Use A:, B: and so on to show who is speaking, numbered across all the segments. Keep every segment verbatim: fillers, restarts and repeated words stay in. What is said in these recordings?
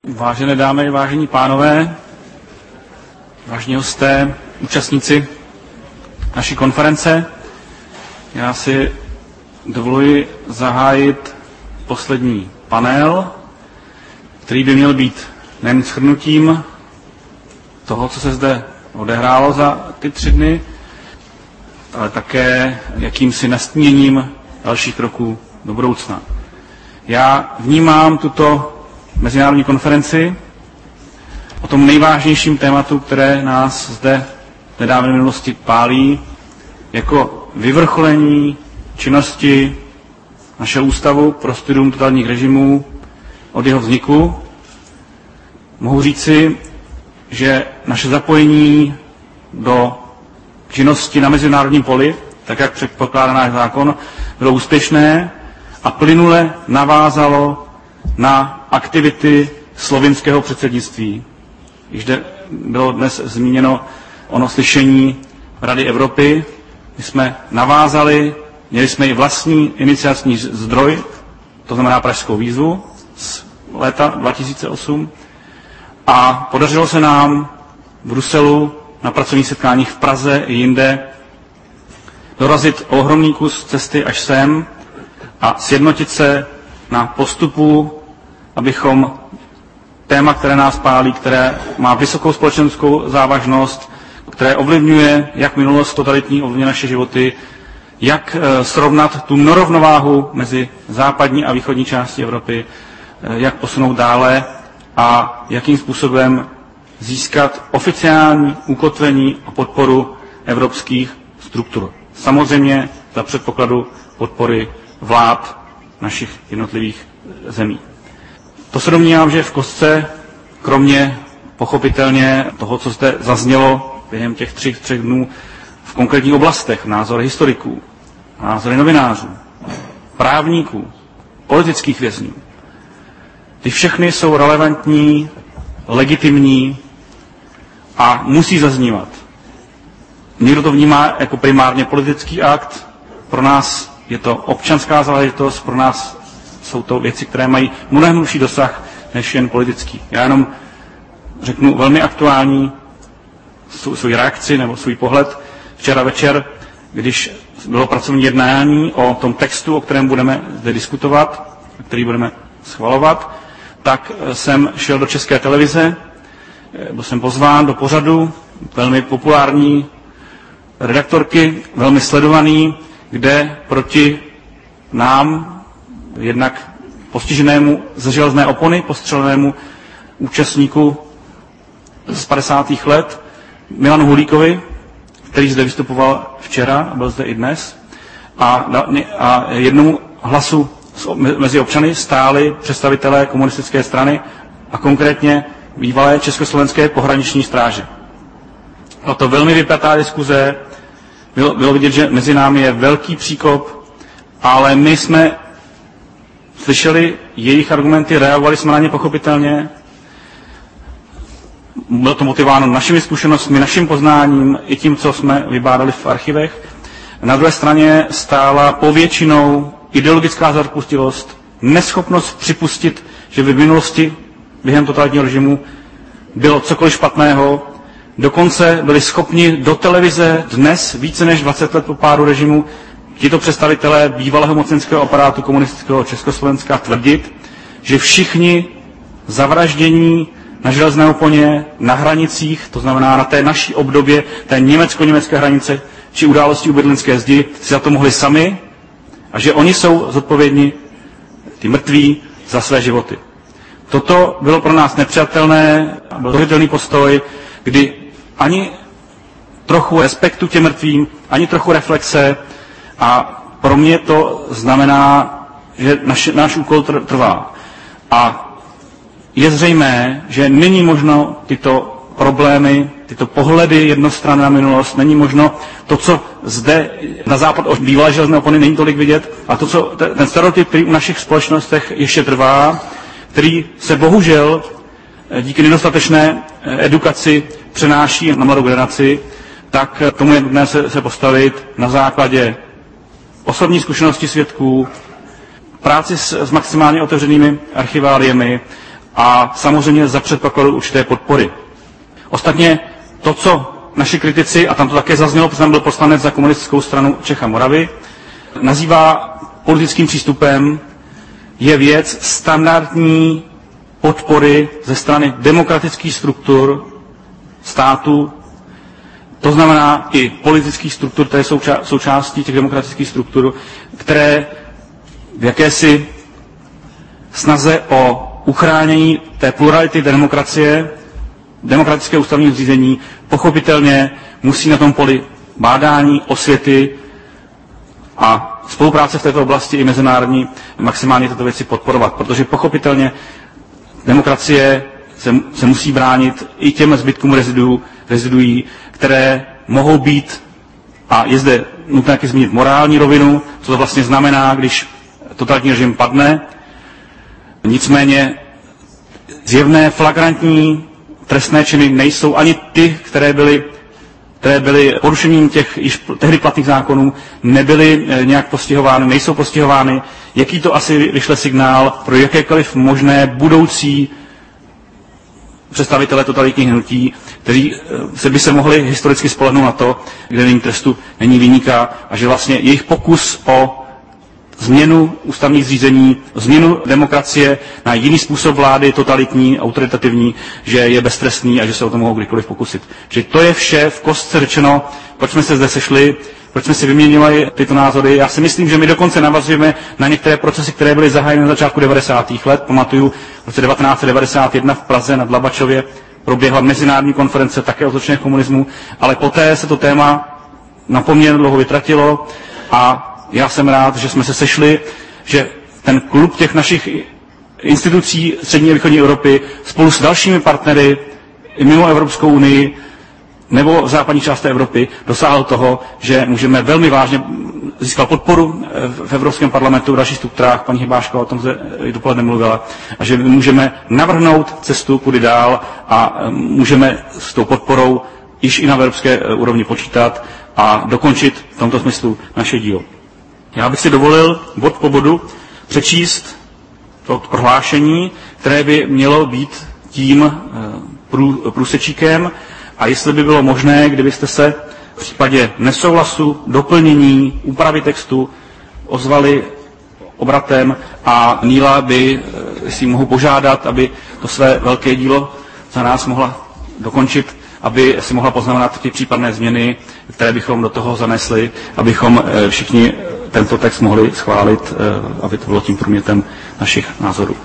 A: Vážené dámy, vážení pánové, vážení hosté, účastníci naší konference, já si dovoluji zahájit poslední panel, který by měl být nejen shrnutím toho, co se zde odehrálo za ty tři dny, ale také jakýmsi nastíněním dalších kroků do budoucna. Já vnímám tuto mezinárodní konferenci o tom nejvážnějším tématu, které nás zde v nedávné minulosti pálí, jako vyvrcholení činnosti našeho ústavu pro studium totalitních režimů od jeho vzniku. Mohu říci, že naše zapojení do činnosti na mezinárodním poli, tak jak předpokládá náš zákon, bylo úspěšné a plynule navázalo na aktivity slovinského předsednictví. Již zde bylo dnes zmíněno ono slyšení Rady Evropy. My jsme navázali, měli jsme i vlastní iniciační zdroj, to znamená Pražskou výzvu z léta dva tisíce osm, a podařilo se nám v Bruselu na pracovních setkáních v Praze i jinde dorazit ohromný kus cesty až sem a sjednotit se na postupu, abychom téma, které nás pálí, které má vysokou společenskou závažnost, které ovlivňuje jak minulost totalitní, ovlivňuje naše životy, jak srovnat tu nerovnováhu mezi západní a východní částí Evropy, jak posunout dále a jakým způsobem získat oficiální ukotvení a podporu evropských struktur. Samozřejmě za předpokladu podpory vlád našich jednotlivých zemí. To se domnívám, že v kostce, kromě pochopitelně toho, co zde zaznělo během těch třech, třech dnů v konkrétních oblastech, názory historiků, názory novinářů, právníků, politických vězňů, ty všechny jsou relevantní, legitimní a musí zaznívat. Někdo to vnímá jako primárně politický akt, pro nás je to občanská záležitost, pro nás jsou to věci, které mají mnohem hlubší dosah než jen politický. Já jenom řeknu velmi aktuální svou reakci nebo svůj pohled. Včera večer, když bylo pracovní jednání o tom textu, o kterém budeme zde diskutovat, který budeme schvalovat, tak jsem šel do České televize, byl jsem pozván do pořadu velmi populární redaktorky, velmi sledovaný, kde proti nám, jednak postiženému ze železné opony, postřelenému účastníku z padesátých let, Milanu Hulíkovi, který zde vystupoval včera, byl zde i dnes, a, a jednomu hlasu mezi občany stáli představitelé komunistické strany a konkrétně bývalé Československé pohraniční stráže. Byla to velmi vypjatá diskuze, bylo, bylo vidět, že mezi námi je velký příkop, ale my jsme slyšeli jejich argumenty, reagovali jsme na ně pochopitelně. Bylo to motivováno našimi zkušenostmi, naším poznáním i tím, co jsme vybádali v archivech. Na druhé straně stála povětšinou ideologická zarpustilost, neschopnost připustit, že v minulosti během totalitního režimu bylo cokoliv špatného. Dokonce byli schopni do televize dnes, více než dvacet let po pádu režimu, tito představitelé bývalého mocenského aparátu komunistického Československa tvrdit, že všichni zavraždění na železné oponě, na hranicích, to znamená na té naší obdobě, té německo-německé hranice, či události u Berlínské zdi, si za to mohli sami a že oni jsou zodpovědní, ty mrtví, za své životy. Toto bylo pro nás nepřijatelné, byl dohledatelný postoj, kdy ani trochu respektu těm mrtvým, ani trochu reflexe, a pro mě to znamená, že naš, náš úkol trvá. A je zřejmé, že není možno tyto problémy, tyto pohledy jednostranné na minulost, není možno to, co zde na západ od bývalé železné opony není tolik vidět, a to, co ten stereotyp, který u našich společnostech ještě trvá, který se bohužel díky nedostatečné edukaci přenáší na mladou generaci, tak tomu je nutné se, se postavit na základě osobní zkušenosti svědků, práci s, s maximálně otevřenými archiváliemi a samozřejmě za předpokladu určité podpory. Ostatně to, co naši kritici, a tam to také zaznělo, protože tam byl poslanec za komunistickou stranu Čech a Moravy, nazývá politickým přístupem, je věc standardní podpory ze strany demokratických struktur státu, to znamená i politických struktur, které jsou součástí těch demokratických struktur, které v jakési snaze o uchránění té plurality demokracie, demokratické ústavního zřízení, pochopitelně musí na tom poli bádání, osvěty a spolupráce v této oblasti i mezinárodní maximálně tyto věci podporovat, protože pochopitelně demokracie se, se musí bránit i těm zbytkům reziduů, reziduí, které mohou být, a je zde nutné taky zmínit morální rovinu, co to vlastně znamená, když totalitní režim padne. Nicméně zjevné, flagrantní trestné činy nejsou ani ty, které byly, které byly porušením těch již tehdy platných zákonů, nebyly nějak postihovány, nejsou postihovány. Jaký to asi vyšle signál pro jakékoliv možné budoucí představitele totalitních hnutí, kteří se by se mohli historicky spolehnout na to, kde není trestu, není viníka, a že vlastně jejich pokus o změnu ústavních zřízení, změnu demokracie na jiný způsob vlády, totalitní, autoritativní, že je beztrestný a že se o to mohou kdykoliv pokusit. Že to je vše v kostce řečeno, proč jsme se zde sešli, proč jsme si vyměnili tyto názory. Já si myslím, že my dokonce navazujeme na některé procesy, které byly zahájeny na začátku devadesátých let. Pamatuju, v roce devatenáct set devadesát jedna v Praze nad Labačově proběhla mezinárodní konference také o zločinech komunismu, ale poté se to téma na poměrně dlouho vytratilo a já jsem rád, že jsme se sešli, že ten klub těch našich institucí střední a východní Evropy spolu s dalšími partnery mimo Evropskou unii nebo v západní části Evropy dosáhl toho, že můžeme velmi vážně získat podporu v Evropském parlamentu v dalších strukturách, paní Hybášková o tom se i dopoledne mluvila, a že můžeme navrhnout cestu kudy dál a můžeme s tou podporou již i na evropské úrovni počítat a dokončit v tomto smyslu naše dílo. Já bych si dovolil bod po bodu přečíst to prohlášení, které by mělo být tím prů, průsečíkem, a jestli by bylo možné, kdybyste se v případě nesouhlasu, doplnění, úpravy textu ozvali obratem a Níla by si mohu požádat, aby to své velké dílo za nás mohla dokončit, aby si mohla poznamenat ty případné změny, které bychom do toho zanesli, abychom všichni tento text mohli schválit, aby to bylo tím průmětem našich názorů.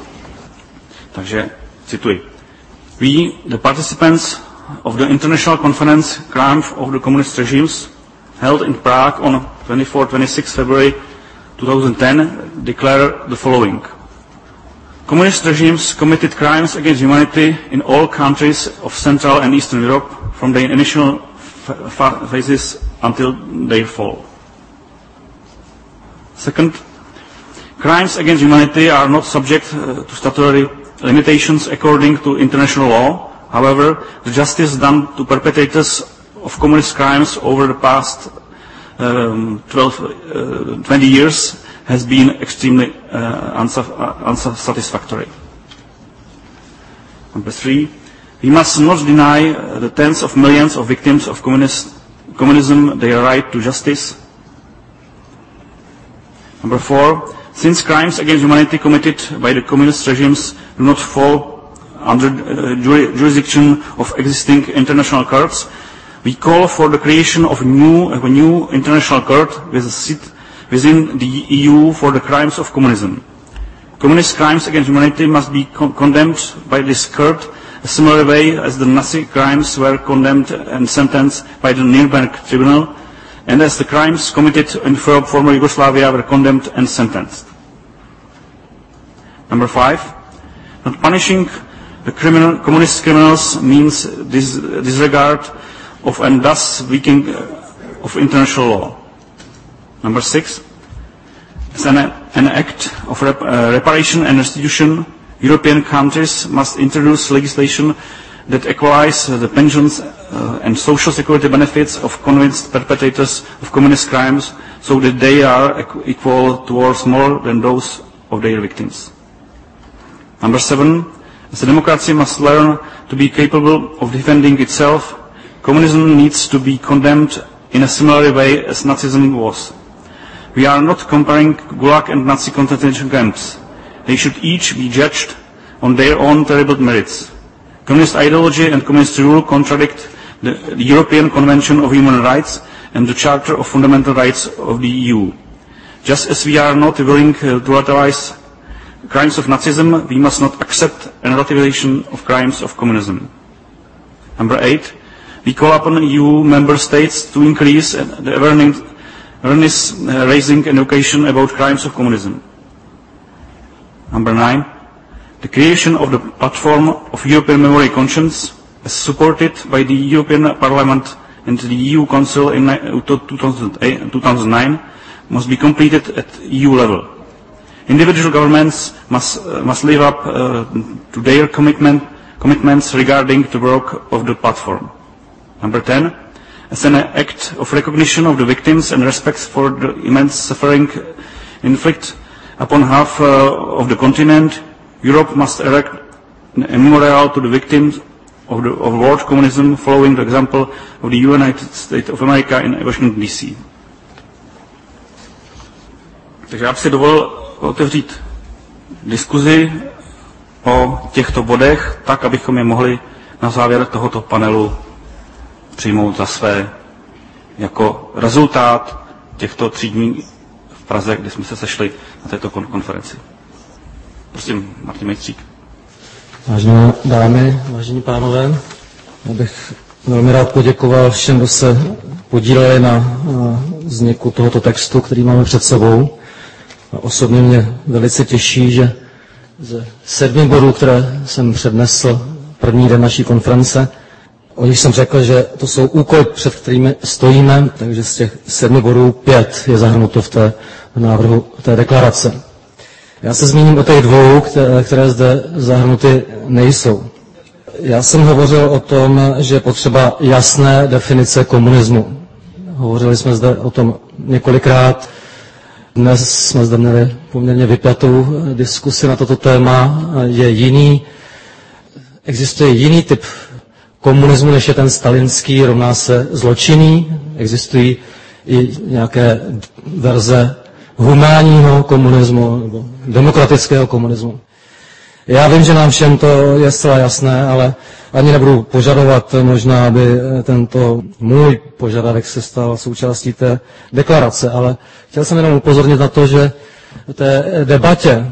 A: Takže cituji. We, the participants of the International Conference Crimes of the Communist Regimes held in Prague on twenty-fourth to twenty-sixth February twenty ten declare the following. Communist regimes committed crimes against humanity in all countries of Central and Eastern Europe from their initial phases until their fall. Second, crimes against humanity are not subject to statutory limitations according to international law. However, the justice done to perpetrators of communist crimes over the past um, twelve, uh, twenty years has been extremely uh, unsatisfactory. Number three, we must not deny uh, the tens of millions of victims of communist, communism their right to justice. Number four, since crimes against humanity committed by the communist regimes do not fall under uh, jurisdiction of existing international courts, we call for the creation of a new, of a new international court with a seat within the E U for the crimes of communism. Communist crimes against humanity must be con condemned by this court a similar way as the Nazi crimes were condemned and sentenced by the Nuremberg Tribunal, and as the crimes committed in former Yugoslavia were condemned and sentenced. Number five, not punishing the criminal, communist criminals means this disregard of and thus weakening of international law. Number six, as an, an act of rep, uh, reparation and restitution, European countries must introduce legislation that equalize uh, the pensions uh, and social security benefits of convicted perpetrators of communist crimes so that they are equal towards more than those of their victims. Number seven, As a democracy must learn to be capable of defending itself, communism needs to be condemned in a similar way as Nazism was. We are not comparing Gulag and Nazi concentration camps. They should each be judged on their own terrible merits. Communist ideology and communist rule contradict the, the European Convention of Human Rights and the Charter of Fundamental Rights of the E U. Just as we are not willing uh, to relativize crimes of Nazism, we must not accept a relativization of crimes of communism. Number eight, we call upon E U member states to increase the awareness uh, raising and education about crimes of communism. Number nine, the creation of the platform of European Memory Conscience, as supported by the European Parliament and the E U Council in two thousand nine, must be completed at E U level. Individual governments must, uh, must live up uh, to their commitment, commitments regarding the work of the platform. Number ten, as an act of recognition of the victims and respect for the immense suffering inflicted upon half uh, of the continent, Europe must erect a memorial to the victims of, the, of world communism, following the example of the United States of America in Washington D C. Takže já bych si dovolil otevřít diskuzi o těchto bodech, tak, abychom je mohli na závěr tohoto panelu přijmout za své jako rezultát těchto tří dní v Praze, kdy jsme se sešli na této konferenci. Prosím, Martin Mejstřík.
B: Vážené dámy, vážení pánové, já bych velmi rád poděkoval všem, kdo se podíleli na vzniku tohoto textu, který máme před sebou. A osobně mě velice těší, že ze sedmi bodů, které jsem přednesl první den naší konference, o nich jsem řekl, že to jsou úkoly, před kterými stojíme, takže z těch sedmi bodů pět je zahrnuto v té v návrhu té deklarace. Já se zmíním o těch dvou, které, které zde zahrnuty nejsou. Já jsem hovořil o tom, že je potřeba jasné definice komunismu. Hovořili jsme zde o tom několikrát. Dnes jsme zde měli poměrně vypjatou diskusi na toto téma. Je jiný, existuje jiný typ komunismu, než je ten stalinský, rovná se zločinný. Existují i nějaké verze humánního komunismu nebo demokratického komunismu. Já vím, že nám všem to je zcela jasné, ale ani nebudu požadovat možná, aby tento můj požadavek se stal součástí té deklarace, ale chtěl jsem jenom upozornit na to, že v té debatě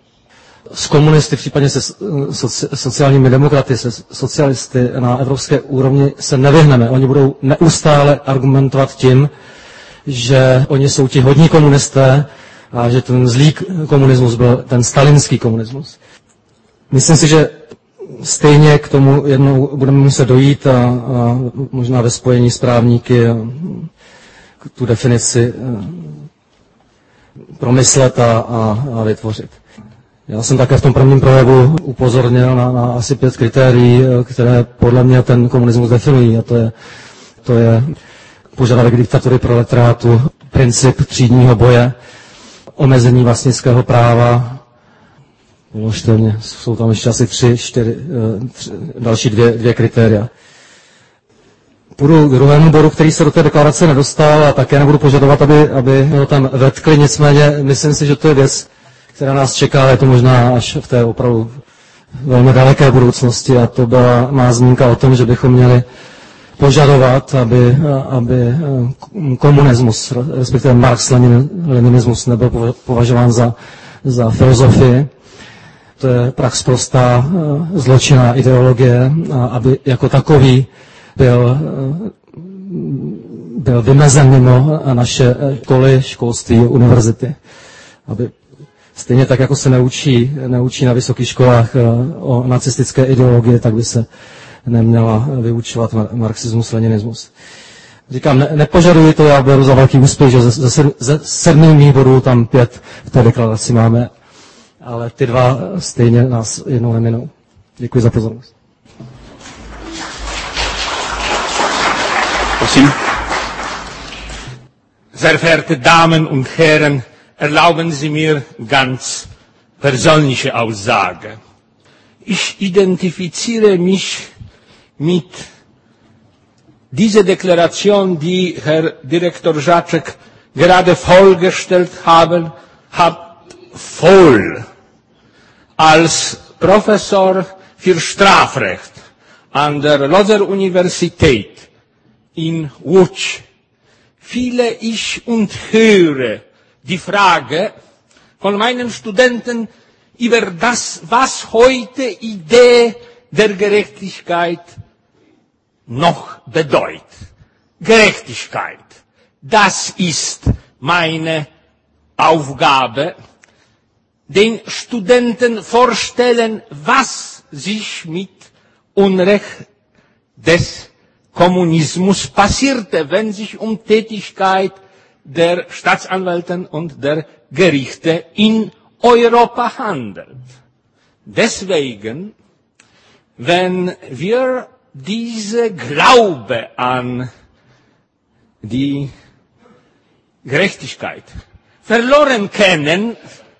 B: s komunisty, případně se sociálními demokraty, se socialisty na evropské úrovni se nevyhneme. Oni budou neustále argumentovat tím, že oni jsou ti hodní komunisté a že ten zlý komunismus byl ten stalinský komunismus. Myslím si, že stejně k tomu jednou budeme muset dojít a, a možná ve spojení s právníky a tu definici promyslet a, a, a vytvořit. Já jsem také v tom prvním projevu upozornil na, na asi pět kritérií, které podle mě ten komunismus definují. A to je, to je požadavek diktatury proletariátu, princip třídního boje, omezení vlastnického práva. Uložte mě, jsou tam ještě asi tři, čtyři, tři další dvě, dvě kritéria. Půjdu k druhému bodu, který se do té deklarace nedostal a také nebudu požadovat, aby, aby ho tam vetkli, nicméně myslím si, že to je věc, která nás čeká, je to možná až v té opravdu velmi daleké budoucnosti a to byla má zmínka o tom, že bychom měli požadovat, aby, aby komunismus, respektive Marx-Leninismus nebyl považován za, za filozofii. To je prax prostá zločinná ideologie, a aby jako takový byl, byl vymezen mimo naše školy, školství, univerzity. Aby stejně tak, jako se neučí, neučí na vysokých školách o nacistické ideologii, tak by se neměla vyučovat marxismus, leninismus. Říkám, ne, nepožaduji to, já beru za velký úspěch, že ze, ze, ze sedmi mých bodů tam pět v té deklaraci máme, ale ty dva stejně nás jednou neminou. Děkuji za pozornost.
A: Prosím.
C: Sehr verehrte Damen und Herren, erlauben Sie mir ganz persönliche Aussage. ich identifiziere mich mit dieser Deklaration, die Herr Direktor Žáček gerade vorgestellt haben, hat voll. Als Professor für Strafrecht an der Lodzer Universität in Łódź fühle ich und höre die Frage von meinen Studenten über das, was heute Idee der Gerechtigkeit noch bedeutet. Gerechtigkeit, das ist meine Aufgabe, den Studenten vorstellen, was sich mit Unrecht des Kommunismus passierte, wenn sich um Tätigkeit der Staatsanwälte und der Gerichte in Europa handelt. Deswegen, wenn wir diese Glaube an die Gerechtigkeit verloren kennen,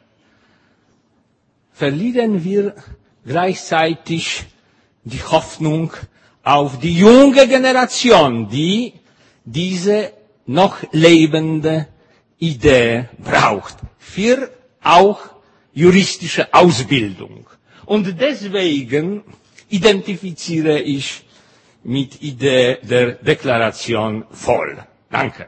C: verlieren wir gleichzeitig die Hoffnung auf die junge Generation, die diese noch lebende Idee braucht, für auch juristische Ausbildung. Und deswegen identifiziere ich mit Idee der Deklaration voll. Danke.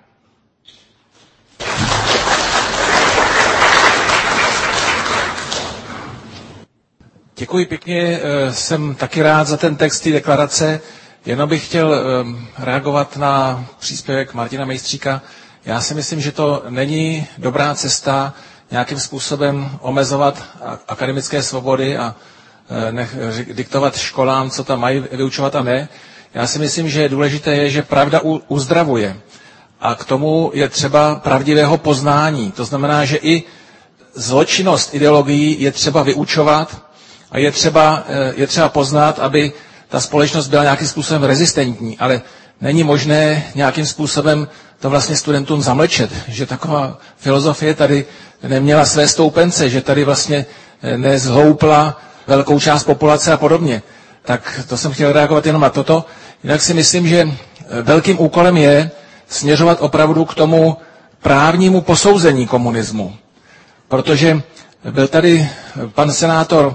D: Děkuji pěkně, jsem taky rád za ten text té deklarace. Jenom bych chtěl reagovat na příspěvek Martina Mejstříka. Já si myslím, že to není dobrá cesta nějakým způsobem omezovat akademické svobody a nech, diktovat školám, co tam mají vyučovat a ne. Já si myslím, že důležité je, že pravda uzdravuje. A k tomu je třeba pravdivého poznání. To znamená, že i zločinnost ideologií je třeba vyučovat a je třeba, je třeba poznat, aby ta společnost byla nějakým způsobem rezistentní, ale není možné nějakým způsobem to vlastně studentům zamlčet, že taková filozofie tady neměla své stoupence, že tady vlastně nezhloupla velkou část populace a podobně. Tak to jsem chtěl reagovat jenom na toto. Jinak si myslím, že velkým úkolem je směřovat opravdu k tomu právnímu posouzení komunismu. Protože byl tady pan senátor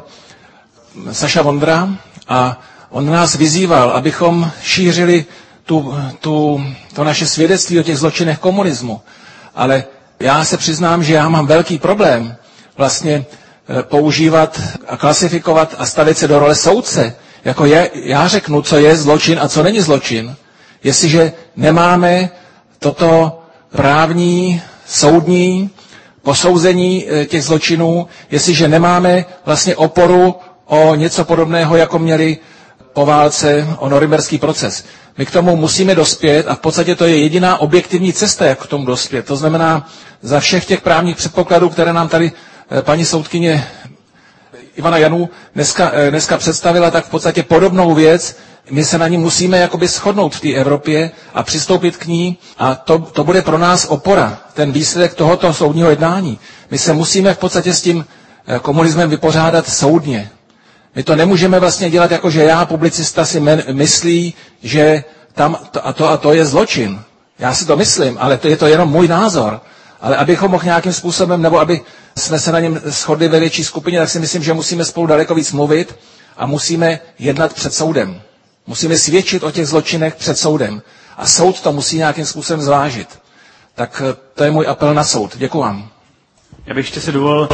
D: Saša Vondra a on nás vyzýval, abychom šířili tu, tu, to naše svědectví o těch zločinech komunismu. Ale já se přiznám, že já mám velký problém vlastně používat a klasifikovat a stavit se do role soudce. Jako je, já řeknu, co je zločin a co není zločin. Jestliže nemáme toto právní, soudní posouzení těch zločinů, jestliže nemáme vlastně oporu o něco podobného, jako měli po válce o norimberský proces. My k tomu musíme dospět a v podstatě to je jediná objektivní cesta, jak k tomu dospět. To znamená, za všech těch právních předpokladů, které nám tady paní soudkyně Ivana Janů dneska, dneska představila, tak v podstatě podobnou věc, my se na ní musíme jakoby shodnout v té Evropě a přistoupit k ní a to, to bude pro nás opora, ten výsledek tohoto soudního jednání. My se musíme v podstatě s tím komunismem vypořádat soudně. My to nemůžeme vlastně dělat jako, že já, publicista, si men, myslí, že tam to a to a to je zločin. Já si to myslím, ale to je to jenom můj názor. Ale abychom mohli nějakým způsobem, nebo aby jsme se na něm shodli ve větší skupině, tak si myslím, že musíme spolu daleko víc mluvit a musíme jednat před soudem. Musíme svědčit o těch zločinech před soudem. A soud to musí nějakým způsobem zvážit. Tak to je můj apel na soud. Děkuji vám.
A: Já bych ještě si dovolil,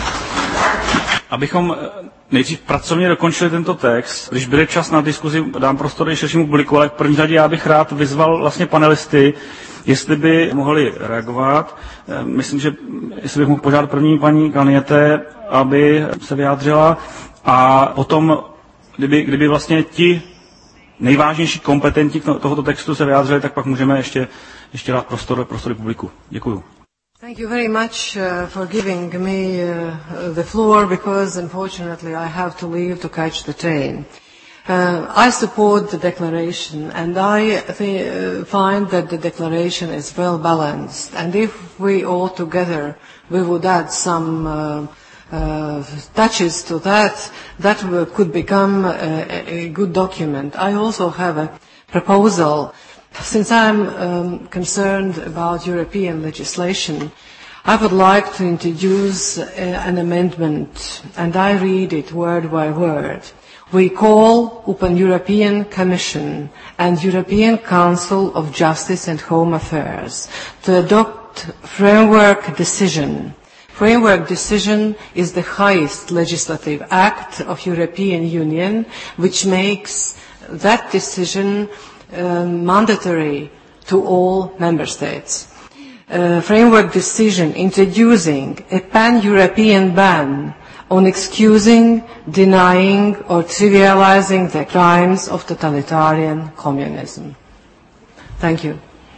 A: abychom nejdřív pracovně dokončili tento text. Když bude čas na diskuzi, dám prostor i širšímu publiku, ale v první řadě já bych rád vyzval vlastně panelisty, jestli by mohli reagovat. Myslím, že jestli bych mohl požádat první paní Kalniete, aby se vyjádřila a potom, kdyby, kdyby vlastně ti nejvážnější kompetenti tohoto textu se vyjádřili, tak pak můžeme ještě, ještě dát prostor, prostor publiku. Děkuju.
E: Thank you very much uh, for giving me uh, the floor because unfortunately I have to leave to catch the train. Uh, I support the declaration and I th- uh, find that the declaration is well balanced and if we all together we would add some uh, uh, touches to that, that could become a, a good document. I also have a proposal. Since I'm um, concerned about European legislation, I would like to introduce a, an amendment, and I read it word by word. We call upon European Commission and European Council of Justice and Home Affairs to adopt framework decision. Framework decision is the highest legislative act of European Union, which makes that decision Uh, mandatory to all member states. Uh, framework decision introducing a pan-European ban on excusing, denying or trivializing the crimes of totalitarian communism. Thank you.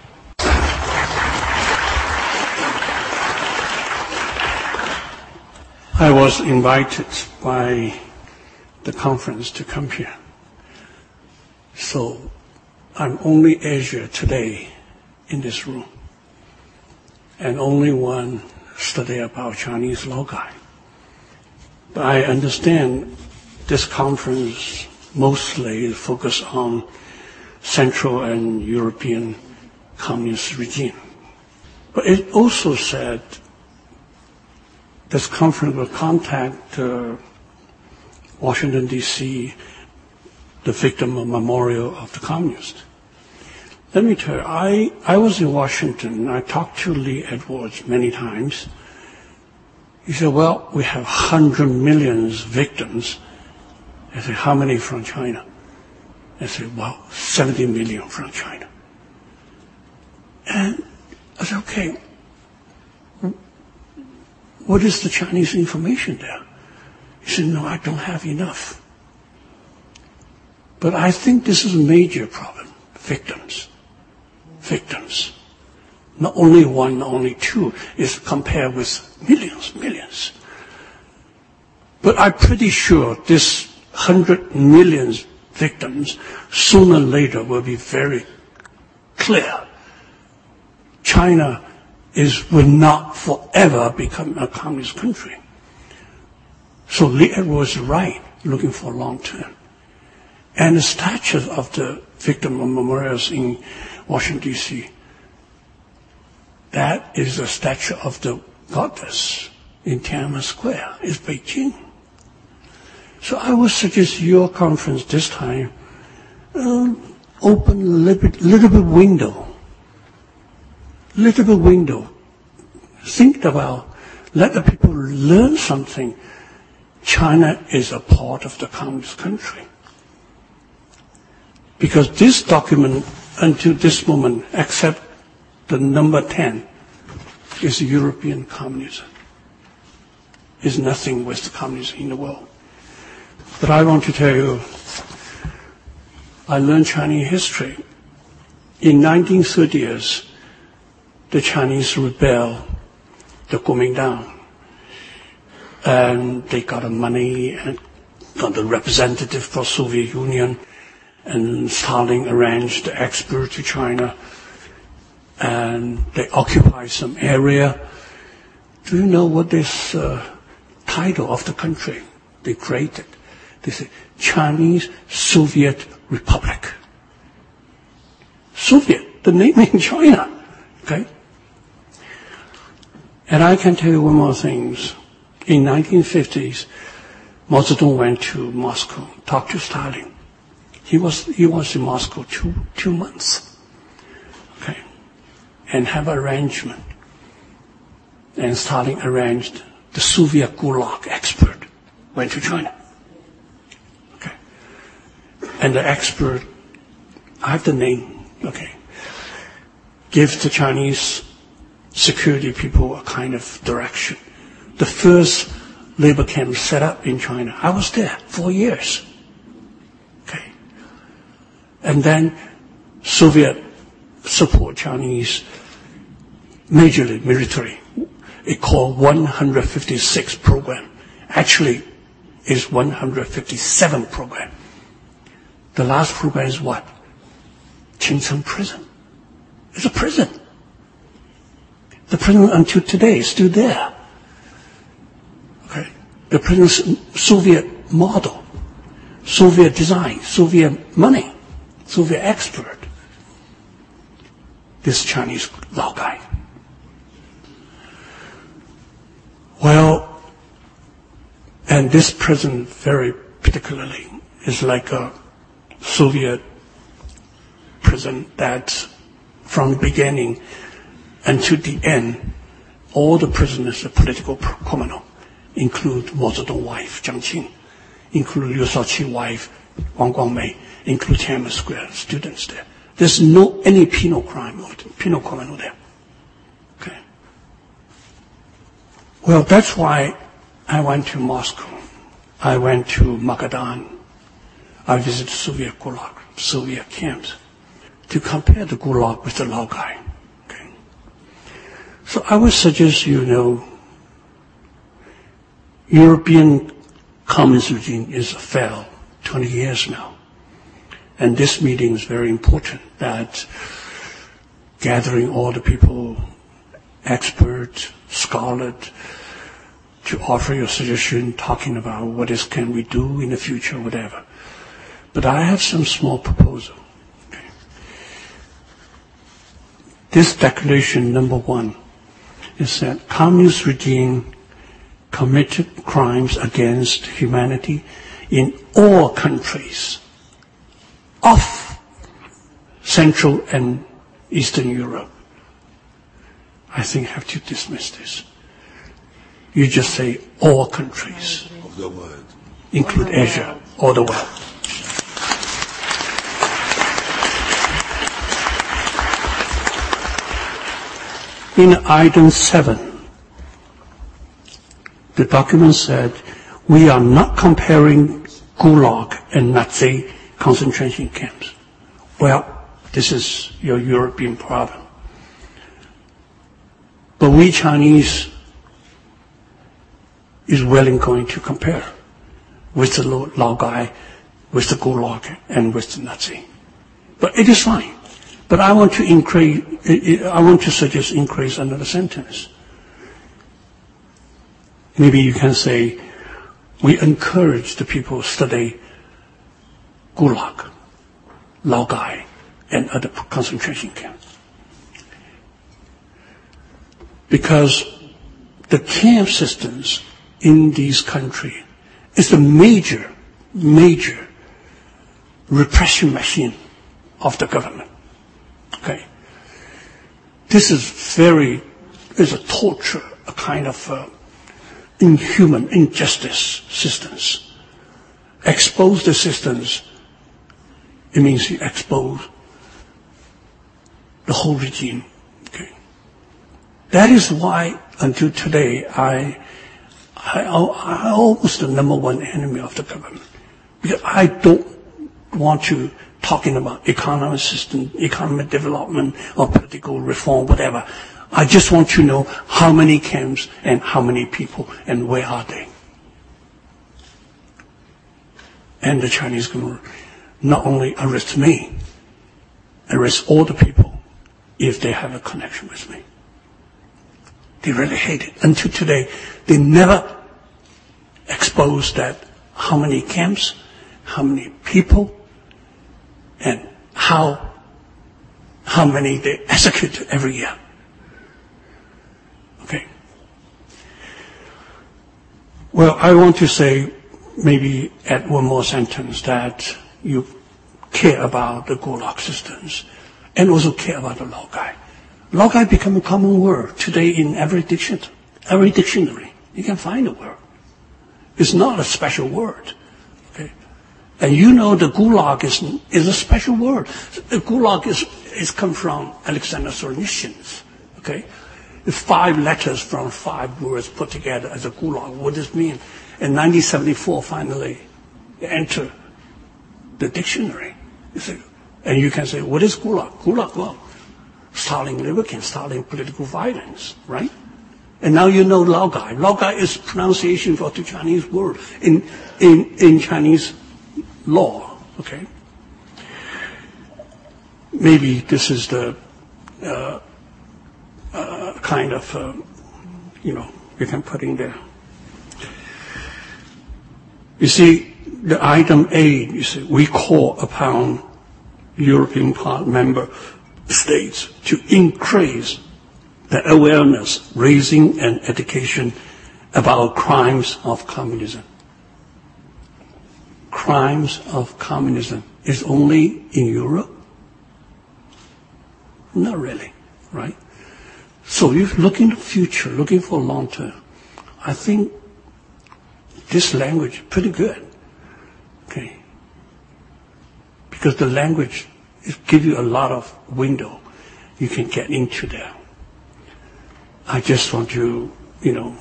F: I was invited by the conference to come here. So I'm only Asia today in this room, and only one study about Chinese loci. But I understand this conference mostly is focused on Central and European communist regime. But it also said this conference will contact uh, Washington, D C, the victim memorial of the communists. Let me tell you, I, I was in Washington, and I talked to Lee Edwards many times. He said, well, we have one hundred million victims. I said, how many from China? I said, well, seventy million from China. And I said, okay, what is the Chinese information there? He said, no, I don't have enough. But I think this is a major problem. Victims. Victims. Not only one, not only two, is compared with millions, millions. But I'm pretty sure this hundred million victims sooner or later will be very clear. China is, will not forever become a communist country. So Lee Edwards is right, looking for long term. And the statues of the victim memorials in Washington, D C, that is a statue of the goddess in Tiananmen Square. It's Beijing. So I would suggest your conference this time uh, open a little bit, little bit window. Little bit window. Think about, let the people learn something. China is a part of the communist country. Because this document, until this moment, except the number ten, is European communism. Is nothing with the communism in the world. But I want to tell you, I learned Chinese history. In nineteen thirties, the Chinese rebelled, the Kuomintang, and they got the money and got the representative for Soviet Union. And Stalin arranged the export to China, and they occupied some area. Do you know what this uh, title of the country they created? They say Chinese Soviet Republic. Soviet, the name in China, okay? And I can tell you one more thing. In nineteen fifties, Mao Zedong went to Moscow, talked to Stalin. He was he was in Moscow two two months, okay, and have an arrangement. And Stalin arranged the Soviet Gulag expert went to China, okay, and the expert, I have the name, okay, give the Chinese security people a kind of direction. The first labor camp set up in China. I was there four years. And then Soviet support Chinese majorly military. It called one hundred fifty-six program. Actually, it's one hundred fifty-seven program. The last program is what? Qingcheng prison. It's a prison. The prison until today is still there. Okay. the present Soviet model, Soviet design, Soviet money, Soviet expert, this Chinese Lao guy. Well, and this president very particularly is like a Soviet president that from the beginning until the end, all the prisoners are political criminal, include Mao Zedong's wife, Jiang Qing, include Liu Shaoqi's wife, Wang Guangmei, include Tiananmen Square students there. There's no any penal crime, penal criminal there. Okay. Well, that's why I went to Moscow. I went to Magadan. I visited Soviet Gulag, Soviet camps, to compare the Gulag with the Laogai. Okay. So I would suggest you know, European communist regime is failed twenty years now. And this meeting is very important, that gathering all the people, experts, scholars, to offer your suggestion, talking about what is can we do in the future, whatever. But I have some small proposal. Okay. This declaration, number one, is that communist regime committed crimes against humanity in all countries of Central and Eastern Europe. I think I have to dismiss this. You just say all countries
G: of the world,
F: include Asia, all the world. In item seven, the document said, we are not comparing Gulag and Nazi concentration camps. Well, this is your European problem. But we Chinese is willing going to compare with the Laogai, with the Gulag, and with the Nazi. But it is fine. But I want to increase, I want to suggest increase another sentence. Maybe you can say, we encourage the people to study Gulag, Laogai, and other concentration camps. Because the camp systems in these countries is a major, major repression machine of the government. Okay. This is very, is a torture, a kind of uh, inhuman, injustice systems. Expose the systems, it means you expose the whole regime. Okay. That is why until today I I, I almost the number one enemy of the government. Because I don't want to talking about economic system, economic development, or political reform, whatever. I just want to know how many camps and how many people and where are they. And the Chinese government not only arrest me, arrest all the people if they have a connection with me. They really hate it. Until today, they never exposed that how many camps, how many people, and how how many they execute every year. Okay. Well, I want to say, maybe add one more sentence, that you care about the Gulag systems and also care about the Laogai. Laogai become a common word today in every dictionary. Every dictionary, you can find a word. It's not a special word. Okay? And you know the Gulag is, is a special word. The Gulag is, is come from Alexander Solzhenitsyn. Okay? The five letters from five words put together as a Gulag. What does it mean? In nineteen seventy-four, finally, it entered the dictionary. You say, and you can say, what is Gulag? Gulag, well, Stalin Liberkin, Stalin political violence, right? And now you know Laogai. Laogai is pronunciation for the Chinese word in, in, in Chinese law, okay? Maybe this is the uh, uh, kind of, uh, you know, you can put in there. You see, the item eight, you see, we call upon European Parliament member states to increase the awareness, raising and education about crimes of communism. Crimes of communism is only in Europe? Not really, right? So if looking to the future, looking for long term, I think this language is pretty good, okay? Because the language gives you a lot of window you can get into there. I just want to, you know,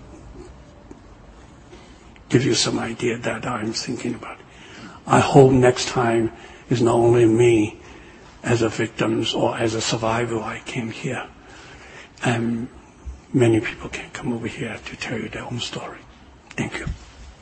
F: give you some idea that I'm thinking about. I hope next time it's not only me as a victim or as a survivor I came here, and many people can come over here to tell you their own story. Thank you.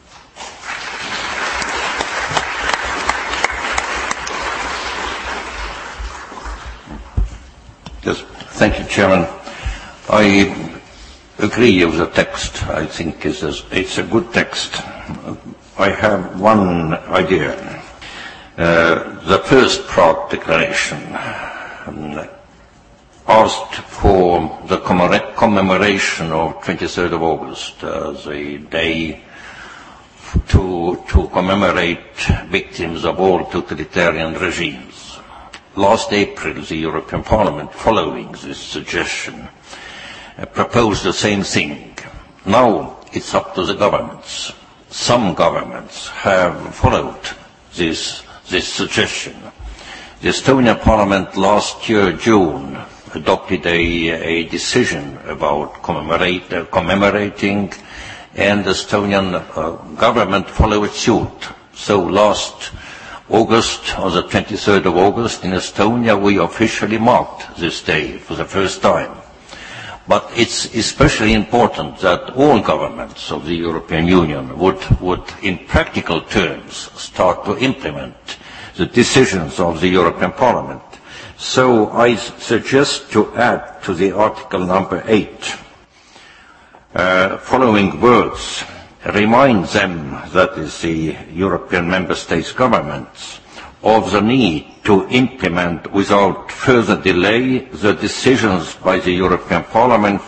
G: Yes, thank you, Chairman. I agree with the text. I think it's a, it's a good text. I have one idea. Uh, the first Prague Declaration um, asked for the commemoration of twenty-third of August as a day to, to commemorate victims of all totalitarian regimes. Last April, the European Parliament, following this suggestion, uh, proposed the same thing. Now it's up to the governments. Some governments have followed this, this suggestion. The Estonian Parliament last year, June, adopted a, a decision about commemorate, uh, commemorating, and the Estonian uh, government followed suit. So last August, on the twenty-third of August, in Estonia, we officially marked this day for the first time. But it's especially important that all governments of the European Union would, would in practical terms, start to implement the decisions of the European Parliament. So I suggest to add to the article number eight, uh, following words: remind them, that is the European member states governments, of the need to implement without further delay the decisions by the European Parliament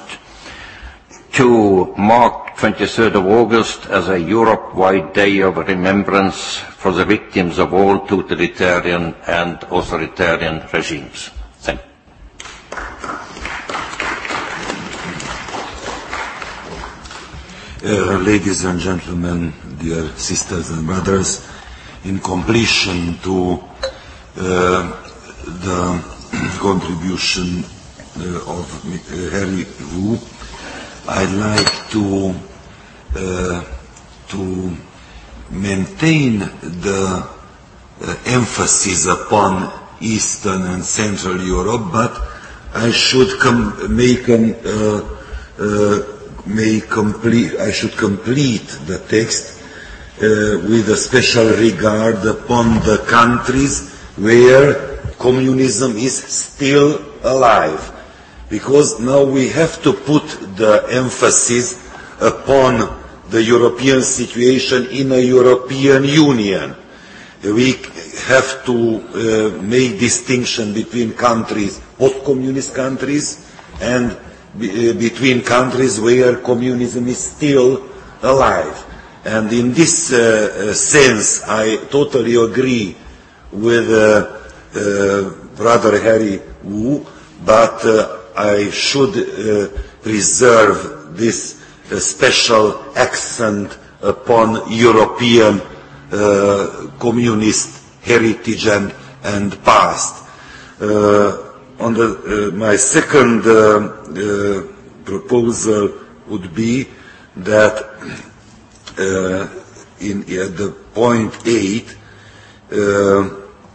G: to mark twenty-third of August as a Europe-wide day of remembrance for the victims of all totalitarian and authoritarian regimes. Thank you.
H: Uh, ladies and gentlemen, dear sisters and brothers, in completion to uh, the contribution uh, of uh, Harry Wu, I'd like to uh, to maintain the uh, emphasis upon Eastern and Central Europe, but I should com- make an uh, uh, may complete. I should complete the text uh, with a special regard upon the countries where communism is still alive, because now we have to put the emphasis upon the European situation in a European Union. We have to uh, make distinction between countries, post-communist countries, and be, uh, between countries where communism is still alive. And in this uh, uh, sense, I totally agree with uh, uh, Brother Harry Wu, but uh, I should uh, preserve this uh, special accent upon European uh, communist heritage and, and past. Uh, on the, uh, my second uh, uh, proposal would be that uh, in uh, the point eight uh,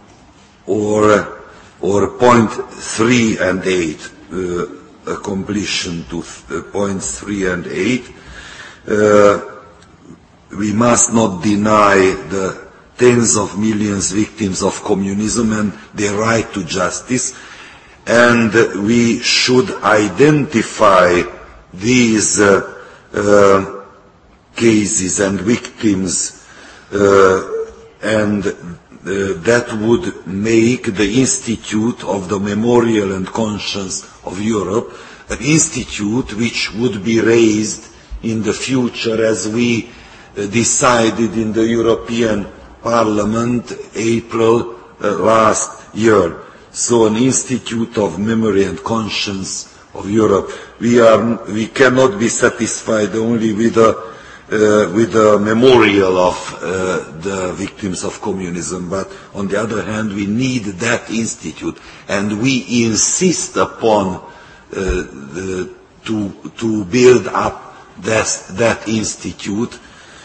H: or or point three and eight, uh, a completion to uh, points three and eight, uh, we must not deny the tens of millions victims of communism and their right to justice, and we should identify these uh, uh, cases and victims uh, and uh, that would make the Institute of the Memorial and Conscience of Europe an institute which would be raised in the future, as we uh, decided in the European Parliament April uh, last year. So an Institute of Memory and Conscience of Europe. We are we cannot be satisfied only with a uh, with a memorial of uh, the victims of communism, but on the other hand we need that institute, and we insist upon uh, the, to to build up that that institute.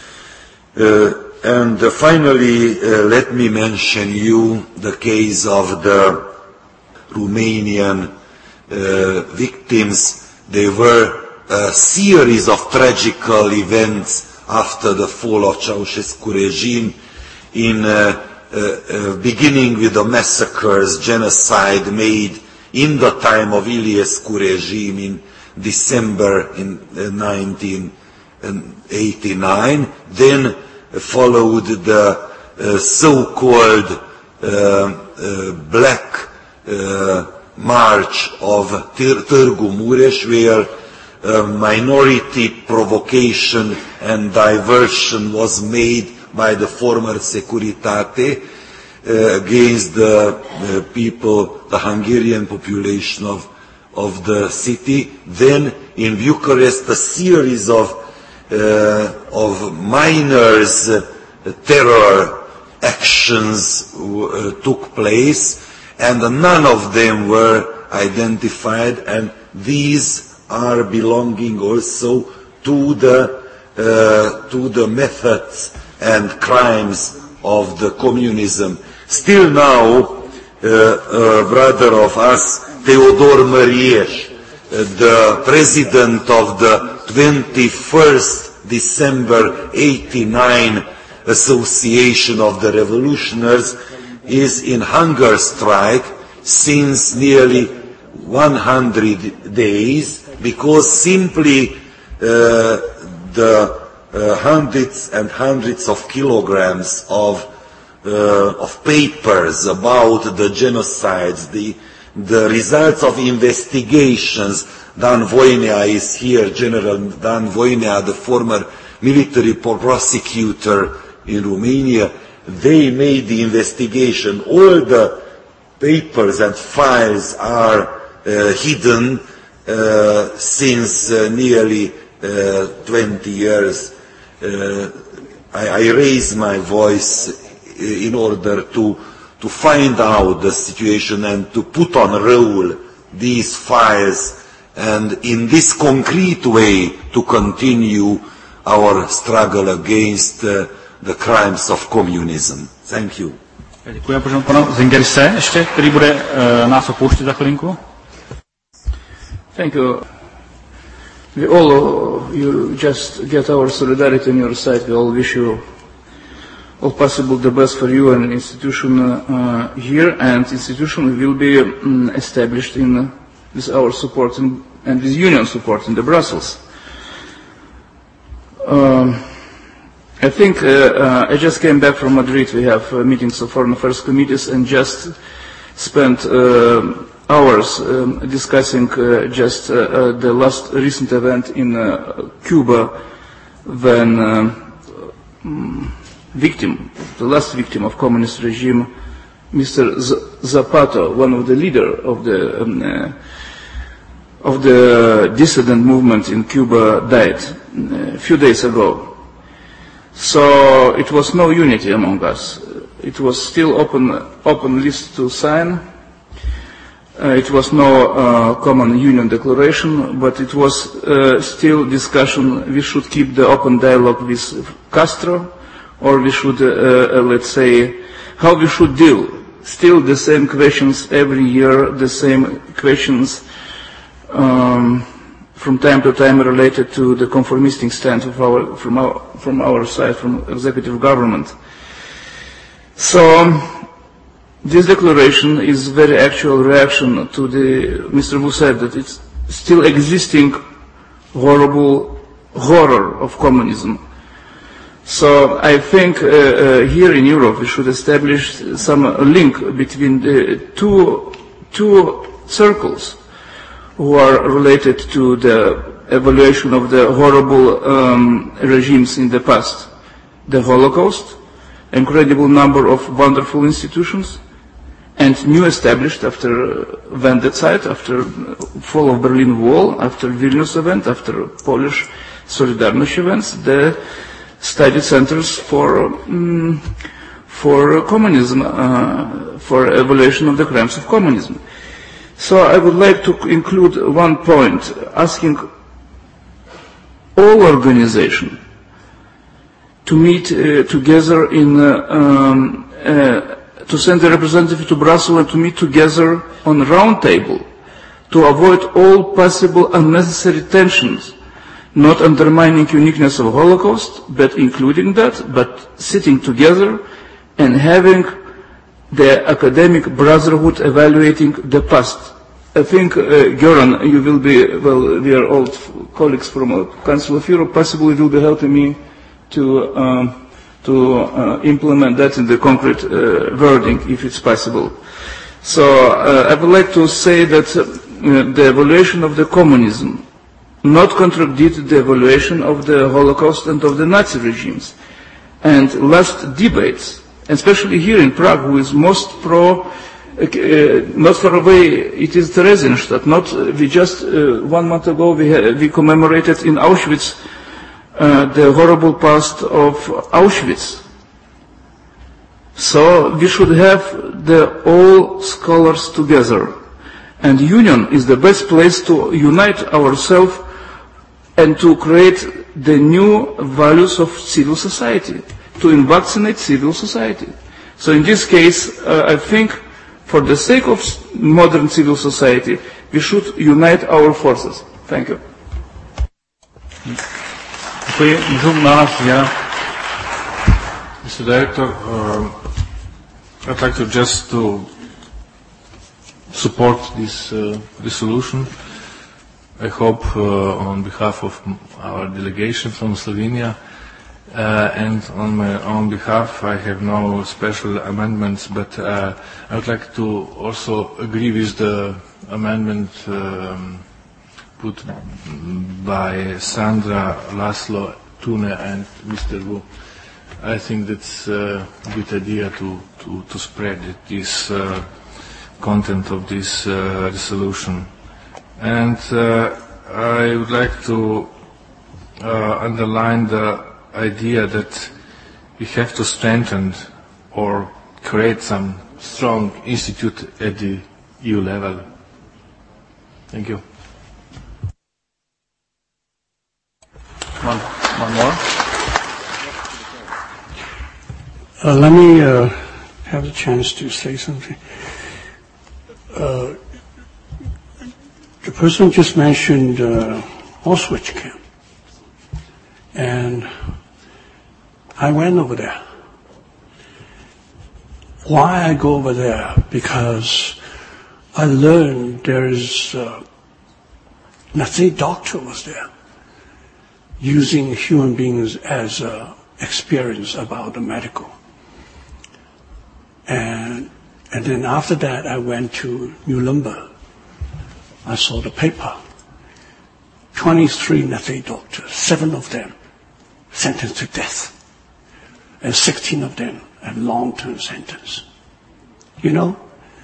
H: Uh, and uh, finally, uh, let me mention you the case of the Romanian uh, victims. They were a series of tragical events after the fall of Ceausescu regime, in uh, uh, uh, beginning with the massacres, genocide made in the time of Iliescu regime in December in uh, nineteen eighty-nine, then followed the uh, so-called uh, uh, Black uh, March of Târgu Mureș, where uh, minority provocation and diversion was made by the former Securitate uh, against the uh, people, the Hungarian population of, of the city. Then in Bucharest, a series of uh, of minors' uh, terror actions uh, took place, and none of them were identified, and these are belonging also to the uh, to the methods and crimes of the communism. Still now, uh, a brother of us, Teodor Mărieș, uh, the president of the twenty-first December eighty-nine Association of the Revolutionaries, is in hunger strike since nearly one hundred days, because simply uh, the uh, hundreds and hundreds of kilograms of uh, of papers about the genocides, the the results of investigations. Dan Voinea is here, General Dan Voinea, the former military prosecutor in Romania. They made the investigation. All the papers and files are uh, hidden uh, since uh, nearly uh, twenty years. Uh, I, I raise my voice in order to, to find out the situation and to put on roll these files, and in this concrete way to continue our struggle against uh, the crimes of communism. Thank you.
A: Děkuji, požádám pana Zingerse ještě, který bude uh, nás opouštět za chvilinku.
I: Thank you. We all, uh, you just get our solidarity on your side. We all wish you all possible the best for you and institution uh, here, and institution will be um, established in uh, with our support in, and with union support in the Brussels. Um, I think uh, uh, I just came back from Madrid. We have uh, meetings of foreign affairs committees, and just spent uh, hours um, discussing uh, just uh, uh, the last recent event in uh, Cuba, when uh, um, victim, the last victim of communist regime, Mister Z Zapata, one of the leader of the um, uh, of the dissident movement in Cuba, died uh, a few days ago. So it was no unity among us. It was still open open list to sign. Uh, it was no uh, common union declaration, but it was uh, still discussion. We should keep the open dialogue with Castro, or we should, uh, uh, let's say, how we should deal. Still the same questions every year, the same questions um, from time to time related to the conformistic stance of our, from our from our side, from executive government. So this declaration is very actual reaction to the Mister Wu said that it's still existing horrible horror of communism. So I think uh, uh, here in Europe we should establish some uh, link between the two, two circles who are related to the evaluation of the horrible um, regimes in the past. The Holocaust, incredible number of wonderful institutions, and new established after Wendezeit, after fall of Berlin Wall, after Vilnius event, after Polish Solidarność events, the study centers for um, for communism, uh, for evaluation of the crimes of communism. So I would like to include one point, asking all organizations to meet uh, together in, uh, um, uh, to send a representative to Brussels and to meet together on a round table to avoid all possible unnecessary tensions, not undermining uniqueness of Holocaust, but including that, but sitting together and having the academic brotherhood evaluating the past. I think, uh, Göran, you will be, well, we are old colleagues from uh, Council of Europe, possibly will be helping me to, um, to uh, implement that in the concrete uh, wording, if it's possible. So uh, I would like to say that uh, the evaluation of the communism not contradicted the evaluation of the Holocaust and of the Nazi regimes. And last debates, especially here in Prague, who is most pro, uh, not far away, it is Theresienstadt. Not, uh, we just, uh, one month ago, we, ha we commemorated in Auschwitz uh, the horrible past of Auschwitz. So we should have the all scholars together. And union is the best place to unite ourselves and to create the new values of civil society, to vaccinate civil society. So in this case, uh, I think for the sake of modern civil society, we should unite our forces. Thank you.
J: Mister Director, uh, I'd like to just to support this uh, resolution. I hope uh, on behalf of our delegation from Slovenia uh, and on my own behalf I have no special amendments, but uh, I would like to also agree with the amendment um, put by Sandra, Laszlo, Tune and Mister Wu. I think that's a good idea to, to, to spread this uh, content of this uh, resolution. And uh, I would like to uh, underline the idea that we have to strengthen or create some strong institute at the E U level. Thank you.
A: One, one more.
F: Uh, let me uh, have a chance to say something. Uh, the person just mentioned uh, Auschwitz camp, and I went over there. Why I go over there? Because I learned there is uh, Nazi doctor was there, using human beings as uh, experience about the medical. And, and then after that, I went to Nuremberg. I saw the paper. twenty-three Nazi doctors, seven of them sentenced to death, and sixteen of them have long-term sentence. You know,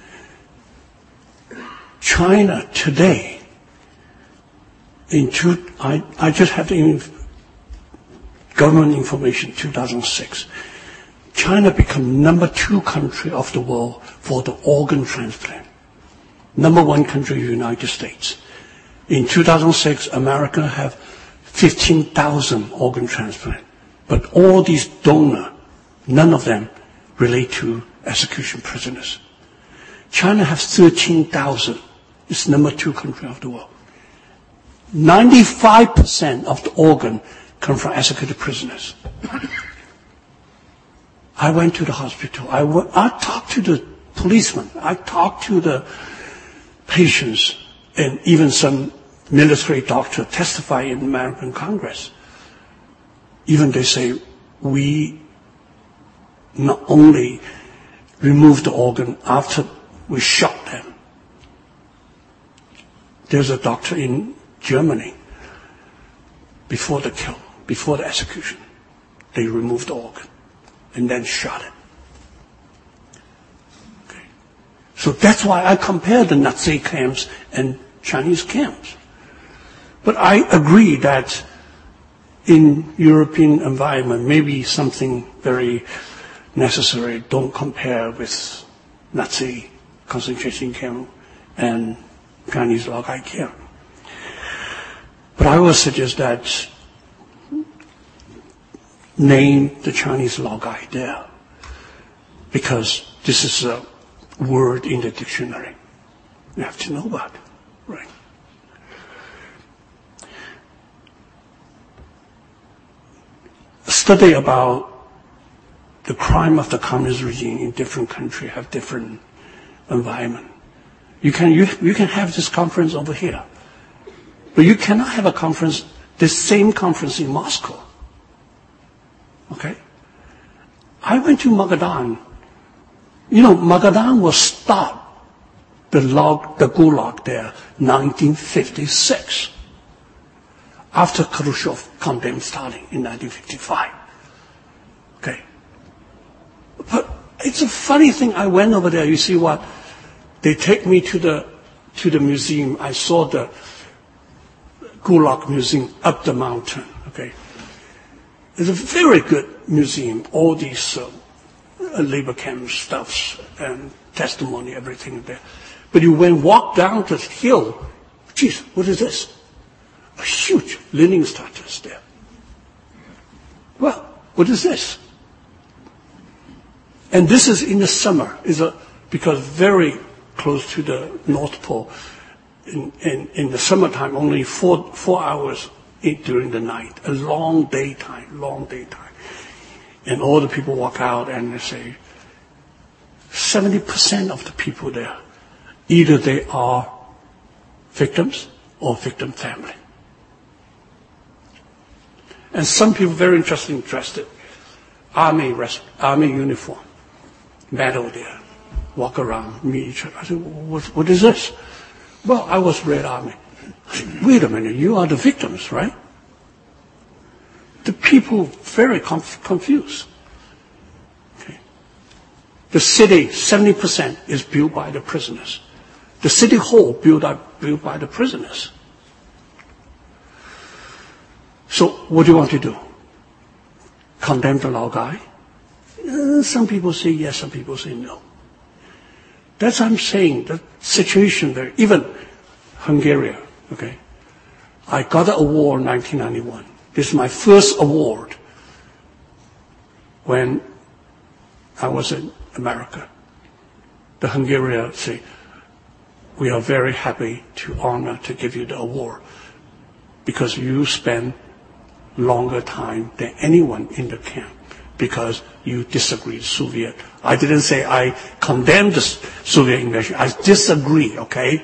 F: China today, in two, I, I just have the inf government information, two thousand six. China became number two country of the world for the organ transplant. Number one country, United States. In two thousand six, America have fifteen thousand organ transplant. But all these donors, none of them relate to execution prisoners. China has thirteen thousand. It's number two country of the world. ninety-five percent of the organ come from executed prisoners. I went to the hospital. I, w I talked to the policemen. I talked to the patients, and even some military doctor testify in American Congress. Even they say, we not only removed the organ after we shot them. There's a doctor in Germany, before the kill, before the execution, they removed the organ and then shot it. Okay. So that's why I compare the Nazi camps and Chinese camps. But I agree that in European environment, maybe something very necessary, don't compare with Nazi concentration camp and Chinese laogai camp. But I would suggest that name the Chinese laogai there, because this is a word in the dictionary. You have to know about it, right? A study about the crime of the communist regime in different countries have different environment. You can, you, you can have this conference over here, but you cannot have a conference, this same conference in Moscow. Okay? I went to Magadan. You know, Magadan was stopped, the log, the Gulag there, nineteen fifty-six, after Khrushchev condemned Stalin in nineteen fifty-five. Okay? But it's a funny thing, I went over there, you see what? They take me to the, to the museum. I saw the Gulag Museum up the mountain, okay? It's a very good museum, all these uh, labor camp stuffs and testimony, everything there. But you went walk down the hill, geez, what is this? A huge Lenin statue is there. Well, what is this? And this is in the summer, is a, because very close to the North Pole. In, in, in the summertime, only four, four hours in, during the night, a long daytime, long daytime. And all the people walk out and they say, seventy percent of the people there, either they are victims or victim family. And some people very interesting dressed it, army, army uniform, medal there, walk around, meet each other. I said, what, what is this? Well, I was Red Army. I said, wait a minute, you are the victims, right? The people very conf- confused. Okay. The city, seventy percent is built by the prisoners. The city hall built, up, built by the prisoners. So what do you want to do? Condemn the laogai? Uh, some people say yes, some people say no. That's what I'm saying, the situation there, even Hungary, okay? I got an award in nineteen ninety-one. This is my first award when I was in America. The Hungarians say, we are very happy to honor, to give you the award because you spend longer time than anyone in the camp, because you disagree with Soviet. I didn't say I condemn the Soviet invasion. I disagree, okay?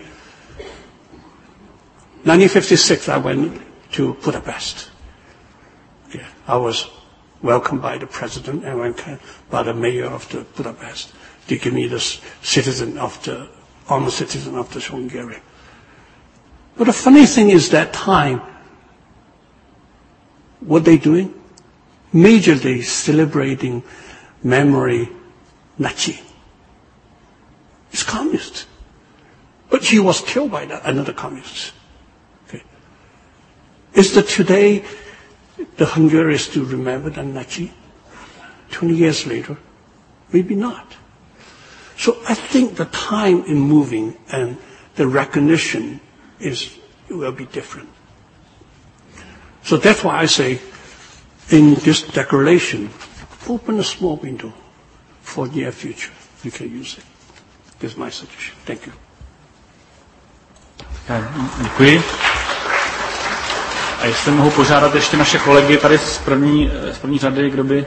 F: nineteen fifty-six, I went to Budapest. Yeah, I was welcomed by the president and welcomed by the mayor of the Budapest. They give me the citizen of the, honor citizen of the Hungary. But the funny thing is that time, what they doing? Majorly celebrating memory Nazi. It's communist. But he was killed by the, another communist. Okay. Is that today the Hungarians still remember the Nazi? Twenty years later? Maybe not. So I think the time in moving and the recognition is will be different. So that's why I say, in this declaration, open a small window for near future. You can use it. This is my suggestion. Thank you.
A: Děkuji. A jestli mohu požádat ještě naše kolegy tady z první, z první řady, kdo by...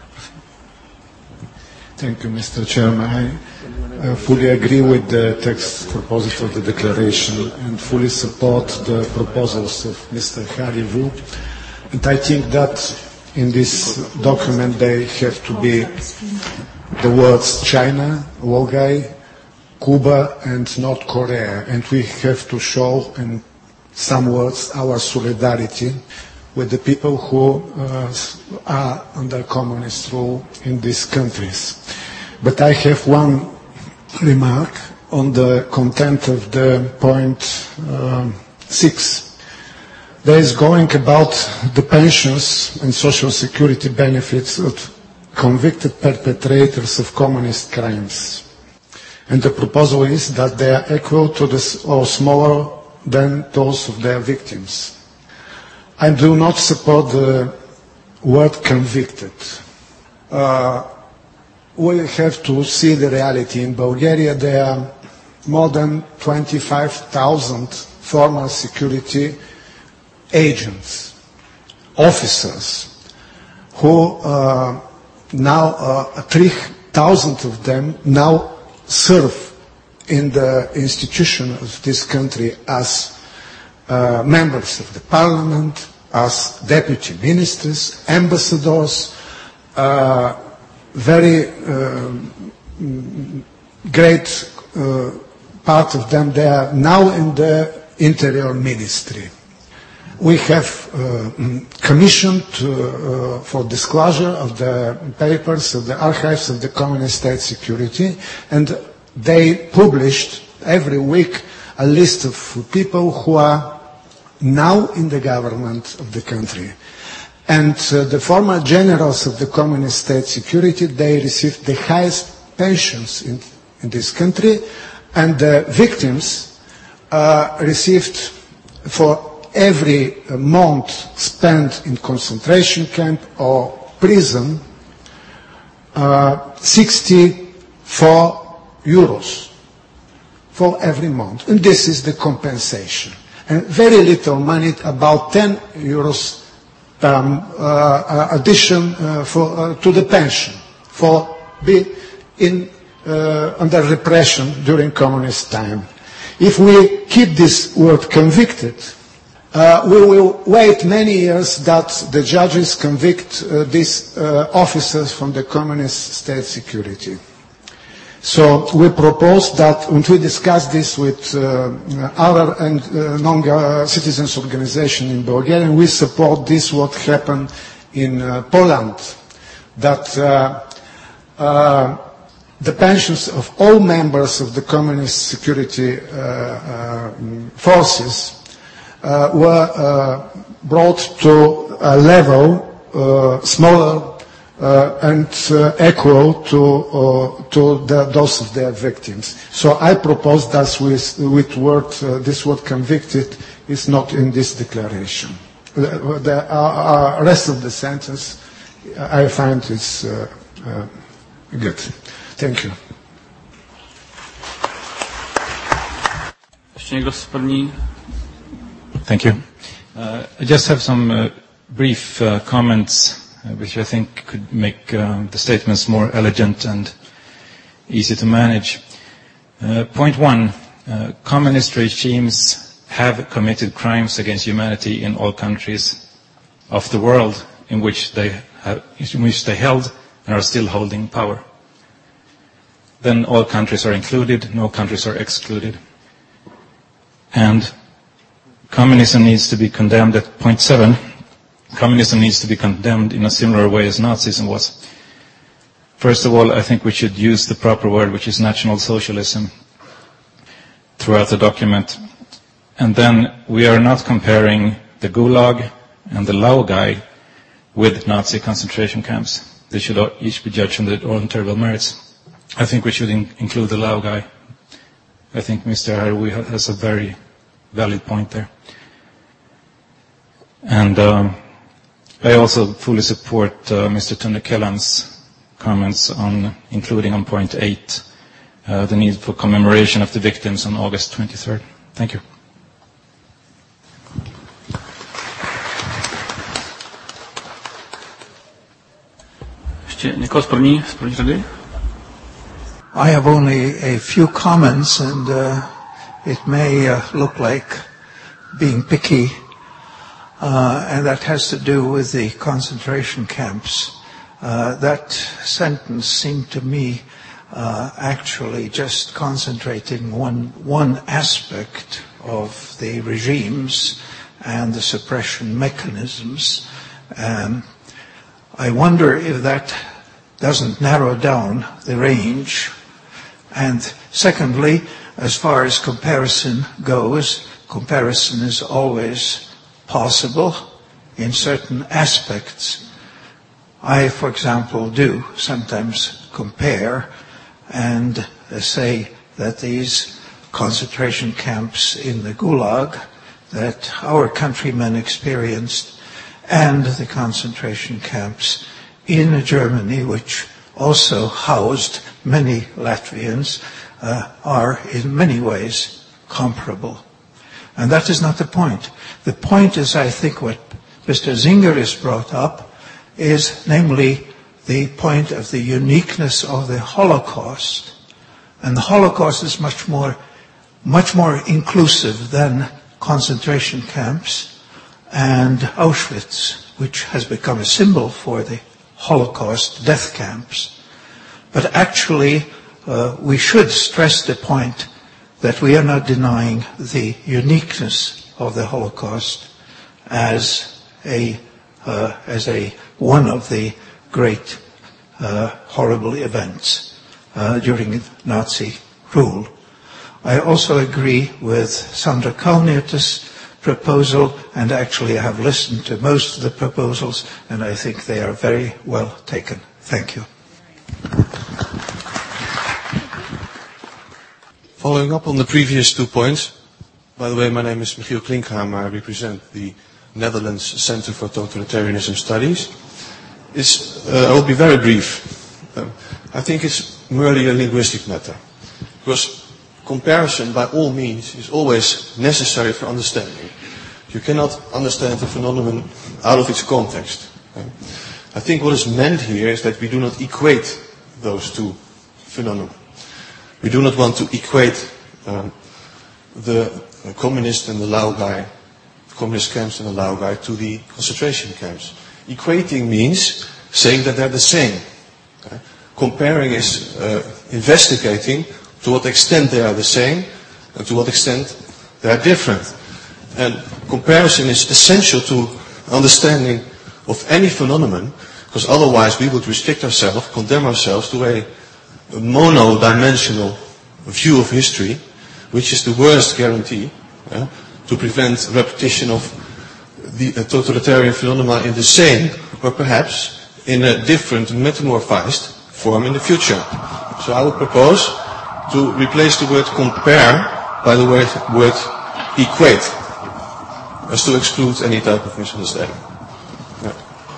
K: Thank you, Mister Chairman. I uh, fully agree with the text proposed of the declaration and fully support the proposals of Mister Harivu. And I think that in this document they have to be the words China, Wolgai, Cuba and North Korea, and we have to show in some words our solidarity with the people who uh, are under communist rule in these countries. But I have one remark on the content of the point um, six. There is going about the pensions and social security benefits of convicted perpetrators of communist crimes. And the proposal is that they are equal to the, or smaller than those of their victims. I do not support the word convicted. Uh, we have to see the reality. In Bulgaria there are more than twenty-five thousand former security agents, officers, who uh, now, uh, three thousand of them now serve in the institution of this country as uh, members of the parliament, as deputy ministers, ambassadors, uh, very uh, great uh, part of them, they are now in the interior ministry. We have uh, commissioned uh, for disclosure of the papers of the archives of the Communist State Security, and they published every week a list of people who are now in the government of the country. And uh, the former generals of the Communist State Security, they received the highest pensions in, in this country, and the victims uh, received for every month spent in concentration camp or prison, uh, sixty-four euros for every month. And this is the compensation. And very little money, about ten euros um, uh, addition uh, for, uh, to the pension for be in, uh, under repression during communist time. If we keep this word convicted, Uh, we will wait many years that the judges convict uh, these uh, officers from the communist state security. So we propose that, and we discussed this with uh, our and uh, non-citizens organization in Bulgaria, and we support this what happened in uh, Poland, that uh, uh, the pensions of all members of the communist security uh, uh, forces Uh, were uh, brought to a level uh, smaller uh, and uh, equal to, uh, to the, those of their victims. So I propose that with, with word, uh, this word convicted is not in this declaration. The, the uh, uh, rest of the sentence I find is uh, uh, good. Thank you.
A: Ještě někdo z první?
L: Thank you. Uh, I just have some uh, brief uh, comments uh, which I think could make uh, the statements more elegant and easy to manage. Uh, point one, uh, communist regimes have committed crimes against humanity in all countries of the world in which they have, in which they held and are still holding power. Then all countries are included, no countries are excluded. And communism needs to be condemned at point seven. Communism needs to be condemned in a similar way as Nazism was. First of all, I think we should use the proper word, which is National Socialism, throughout the document. And then we are not comparing the Gulag and the Laogai with Nazi concentration camps. They should each be judged on their own terrible merits. I think we should in- include the Laogai. I think Mister Haroui has a very valid point there. And um, I also fully support uh, Mister Tunne Kelan's comments on including on point eight uh, the need for commemoration of the victims on August twenty-third. Thank you.
A: Ještě někoho z první, z první řady?
M: I have only a few comments, and uh, it may uh, look like being picky. uh, and that has to do with the concentration camps. Uh, that sentence seemed to me uh, actually just concentrating one one aspect of the regimes and the suppression mechanisms. Um, I wonder if that doesn't narrow down the range. And secondly, as far as comparison goes, comparison is always possible in certain aspects. I, for example, do sometimes compare and uh, say that these concentration camps in the Gulag that our countrymen experienced and the concentration camps in Germany, which also housed many Latvians, uh, are in many ways comparable. And that is not the point. The point is, I think, what Mister Zinger has brought up is namely the point of the uniqueness of the Holocaust. And the Holocaust is much more, much more inclusive than concentration camps and Auschwitz, which has become a symbol for the Holocaust death camps. But actually, uh, we should stress the point that we are not denying the uniqueness of the Holocaust as a uh, as a one of the great uh, horrible events uh, during Nazi rule. I also agree with Sandra Kalnietis' proposal, and actually I have listened to most of the proposals, and I think they are very well taken. Thank you.
N: Following up on the previous two points, by the way, my name is Michiel Klinkhamer. I represent the Netherlands Center for Totalitarianism Studies. Is, uh, I will be very brief. Uh, I think it's merely a linguistic matter, because comparison, by all means, is always necessary for understanding. You cannot understand a phenomenon out of its context. Okay? I think what is meant here is that we do not equate those two phenomena. We do not want to equate um, the uh, communist and the Laogai, communist camps and the Laogai, to the concentration camps. Equating means saying that they're the same. Okay? Comparing is uh, investigating to what extent they are the same and to what extent they are different. And comparison is essential to understanding of any phenomenon, because otherwise we would restrict ourselves, condemn ourselves to a, a mono-dimensional view of history, which is the worst guarantee uh, to prevent repetition of the uh, totalitarian phenomena in the same, or perhaps in a different, metamorphized form in the future. So I would propose to replace the word compare by the word, word equate, as to exclude any type of misunderstanding. Yeah.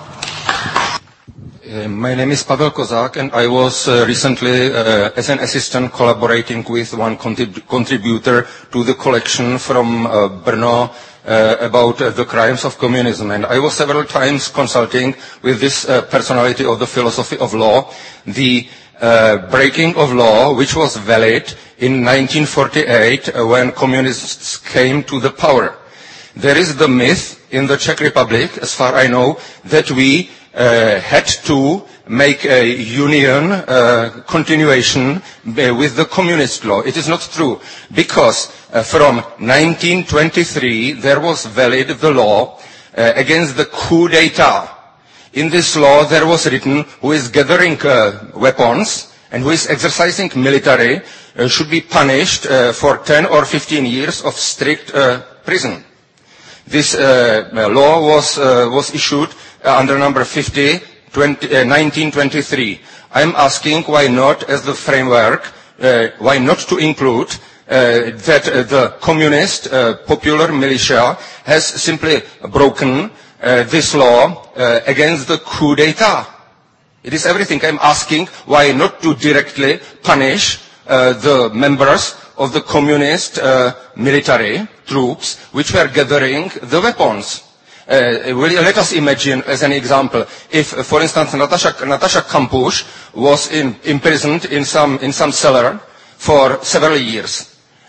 O: Uh, my name is Pavel Kozák, and I was uh, recently, uh, as an assistant, collaborating with one contrib- contributor to the collection from uh, Brno uh, about uh, the crimes of communism. And I was several times consulting with this uh, personality of the philosophy of law, the Uh, breaking of law, which was valid in nineteen forty-eight uh, when communists came to the power. There is the myth in the Czech Republic, as far I know, that we uh, had to make a union uh, continuation uh, with the communist law. It is not true, because uh, from nineteen twenty-three there was valid the law uh, against the coup d'etat. In this law, there was written who is gathering uh, weapons and who is exercising military uh, should be punished uh, for ten or fifteen years of strict uh, prison. This uh, law was, uh, was issued uh, under number fifty, twenty, uh, nineteen twenty-three. I'm asking why not, as the framework, uh, why not to include uh, that uh, the communist uh, popular militia has simply broken Uh, this law uh, against the coup d'etat. It is everything. I'm asking why not to directly punish uh, the members of the communist uh, military troops which were gathering the weapons. Uh, will you let us imagine, as an example, if, uh, for instance, Natasha, Natasha Kampusch was in, imprisoned in some, in some cellar for several years.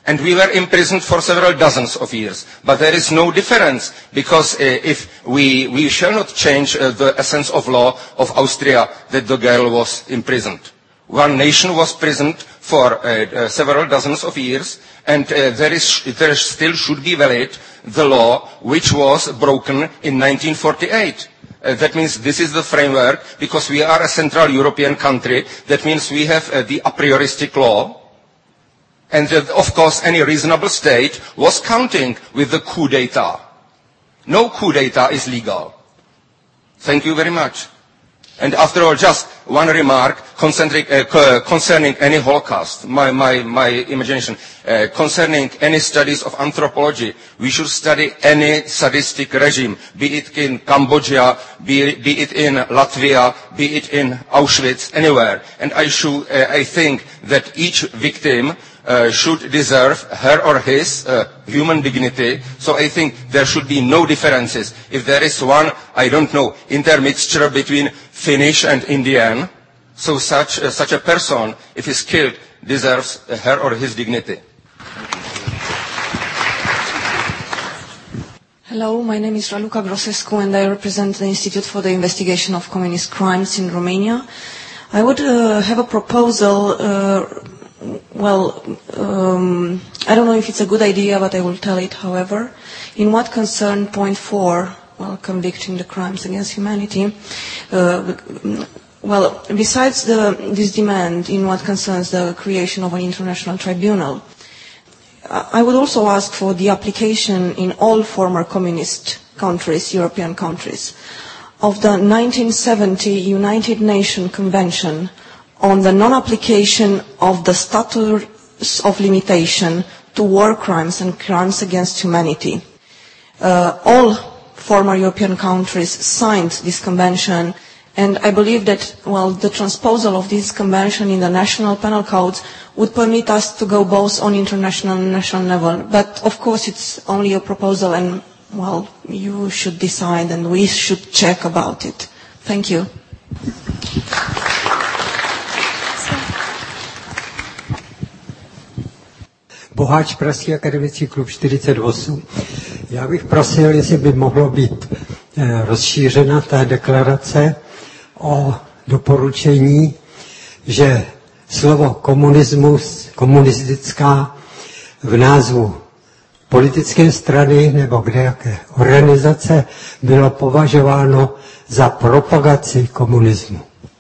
O: And we were imprisoned for several dozens of years. But there is no difference, because uh, if we, we shall not change uh, the essence of law of Austria that the girl was imprisoned. One nation was imprisoned for uh, uh, several dozens of years, and uh, there, is, there still should be valid the law which was broken in nineteen forty-eight. Uh, that means this is the framework, because we are a Central European country. That means we have uh, the a prioristic law. And uh, of course, any reasonable state was counting with the coup d'etat. No coup d'etat is legal. Thank you very much. And after all, just one remark concerning, uh, concerning any Holocaust, my, my, my imagination, uh, concerning any studies of anthropology. We should study any sadistic regime, be it in Cambodia, be, be it in Latvia, be it in Auschwitz, anywhere. And I, should, uh, I think that each victim Uh, should deserve her or his uh, human dignity. So I think there should be no differences. If there is one, I don't know, intermixture between Finnish and Indian, so such, uh, such a person, if he's killed, deserves uh, her or his dignity.
P: Hello, my name is Raluca Grosescu and I represent the Institute for the Investigation of Communist Crimes in Romania. I would uh, have a proposal uh, Well, um, I don't know if it's a good idea, but I will tell it, however. In what concern point four, well, convicting the crimes against humanity, uh, well, besides the, this demand in what concerns the creation of an international tribunal, I would also ask for the application in all former communist countries, European countries, of the nineteen seventy United Nations Convention on the non-application of the statutes of limitation to war crimes and crimes against humanity. Uh, all former European countries signed this convention, and I believe that, well, the transposal of this convention in the national penal codes would permit us to go both on international and national level. But, of course, it's only a proposal, and, well, you should decide, and we should check about it. Thank you.
Q: Boháč, Pražský akademický klub čtyřicet osm. Já bych prosil, jestli by mohlo být eh, rozšířena ta deklarace o doporučení, že slovo komunismus, komunistická v názvu politické strany nebo kdejaké organizace bylo považováno za propagaci komunismu.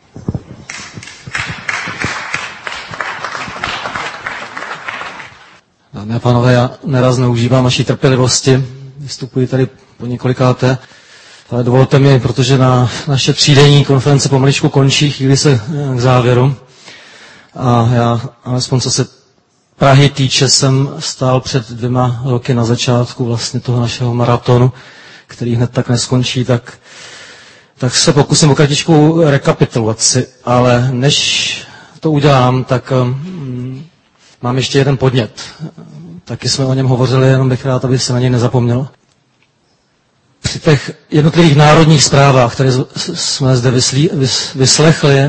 B: Dámy a pánové, já neraz neužívám vaší trpělivosti, vystupuji tady po několikáté, ale dovolte mi, protože na naše třídenní konference pomaličku končí, chvíli se k závěru. A já, alespoň co se Prahy týče, jsem stál před dvěma roky na začátku vlastně toho našeho maratonu, který hned tak neskončí, tak, tak se pokusím o kratičkou rekapitulaci, ale než to udělám, tak um, mám ještě jeden podnět. Taky jsme o něm hovořili, jenom bych rád, aby se na něj nezapomněl. Při těch jednotlivých národních zprávách, které jsme zde vyslí, vys, vyslechli,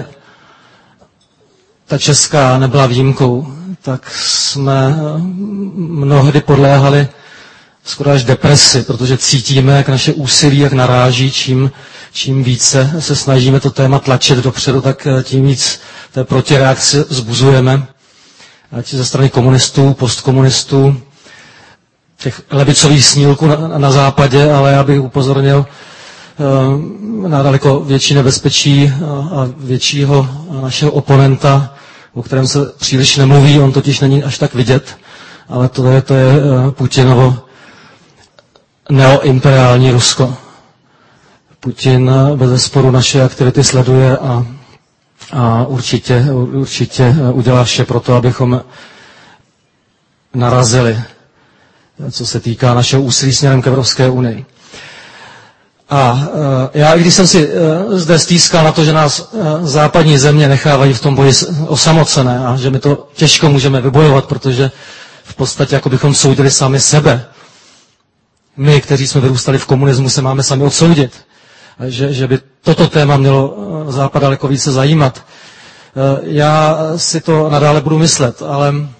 B: ta česká nebyla výjimkou, tak jsme mnohdy podléhali skoro až depresi, protože cítíme, jak naše úsilí, jak naráží, čím, čím více se snažíme to téma tlačit dopředu, tak tím víc té protireakce vzbuzujeme. Ať ze strany komunistů, postkomunistů, těch levicových snílků na, na západě, ale já bych upozornil uh, na daleko větší nebezpečí a, a většího našeho oponenta, o kterém se příliš nemluví, on totiž není až tak vidět, ale to je, to je uh, Putinovo neoimperiální Rusko. Putin uh, bez sporu naše aktivity sleduje a A určitě, určitě udělá vše pro to, abychom narazili, co se týká našeho úsilí směrem k Evropské unii. A uh, já, když jsem si uh, zde stýskal na to, že nás uh, západní země nechávají v tom boji osamocené a že my to těžko můžeme vybojovat, protože v podstatě jako bychom soudili sami sebe. My, kteří jsme vyrůstali v komunismu, se máme sami odsoudit. Že, že by toto téma mělo Západ daleko více zajímat. Já si to nadále budu myslet, ale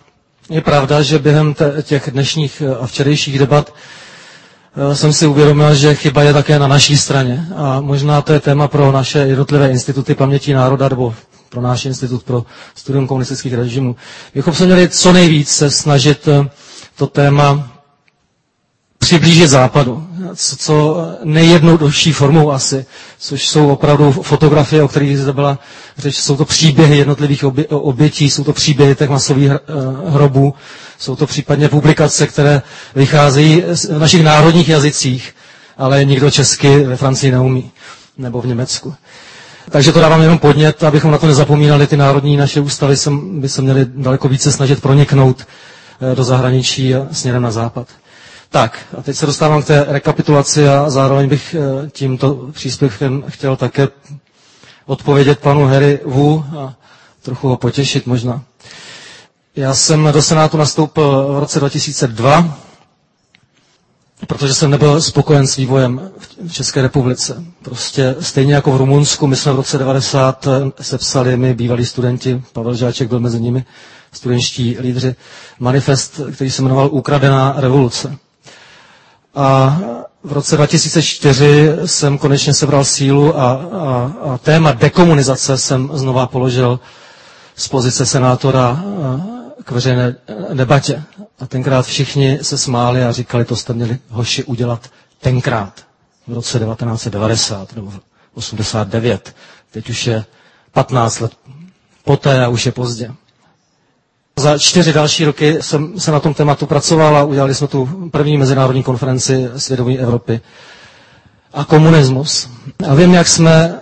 B: Je pravda, že během těch dnešních a včerejších debat jsem si uvědomil, že chyba je také na naší straně. A možná to je téma pro naše jednotlivé instituty paměti národa, nebo pro náš institut pro studium komunistických režimů. Bychom se měli co nejvíc se snažit to téma přiblížit západu. Co, co nejjednodušší formou asi, což jsou opravdu fotografie, o kterých zde byla řeč, jsou to příběhy jednotlivých obě, obětí, jsou to příběhy těch masových hrobů, jsou to případně publikace, které vycházejí v našich národních jazycích, ale nikdo česky ve Francii neumí, nebo v Německu. Takže to dávám jenom podnět, abychom na to nezapomínali, ty národní naše ústavy by se měly daleko více snažit proniknout do zahraničí a směrem na západ. Tak, a teď se dostávám k té rekapitulaci a zároveň bych tímto příspěvkem chtěl také odpovědět panu Harry Wu a trochu ho potěšit možná. Já jsem do Senátu nastoupil v roce dva tisíce dva, protože jsem nebyl spokojen s vývojem v České republice. Prostě stejně jako v Rumunsku, my jsme v roce devadesát sepsali, my bývalí studenti, Pavel Žáček byl mezi nimi, studentští lídři, manifest, který se jmenoval Ukradená revoluce. A v roce dva tisíce čtyři jsem konečně sebral sílu a, a, a téma dekomunizace jsem znova položil z pozice senátora k veřejné debatě. A tenkrát všichni se smáli a říkali, to jste měli hoši udělat tenkrát, v roce devatenáct set devadesát nebo osmdesát devět. Teď už je patnáct let poté a už je pozdě. Za čtyři další roky jsem se na tom tématu pracoval a udělali jsme tu první mezinárodní konferenci Svědomí Evropy a komunismus. A vím, jak jsme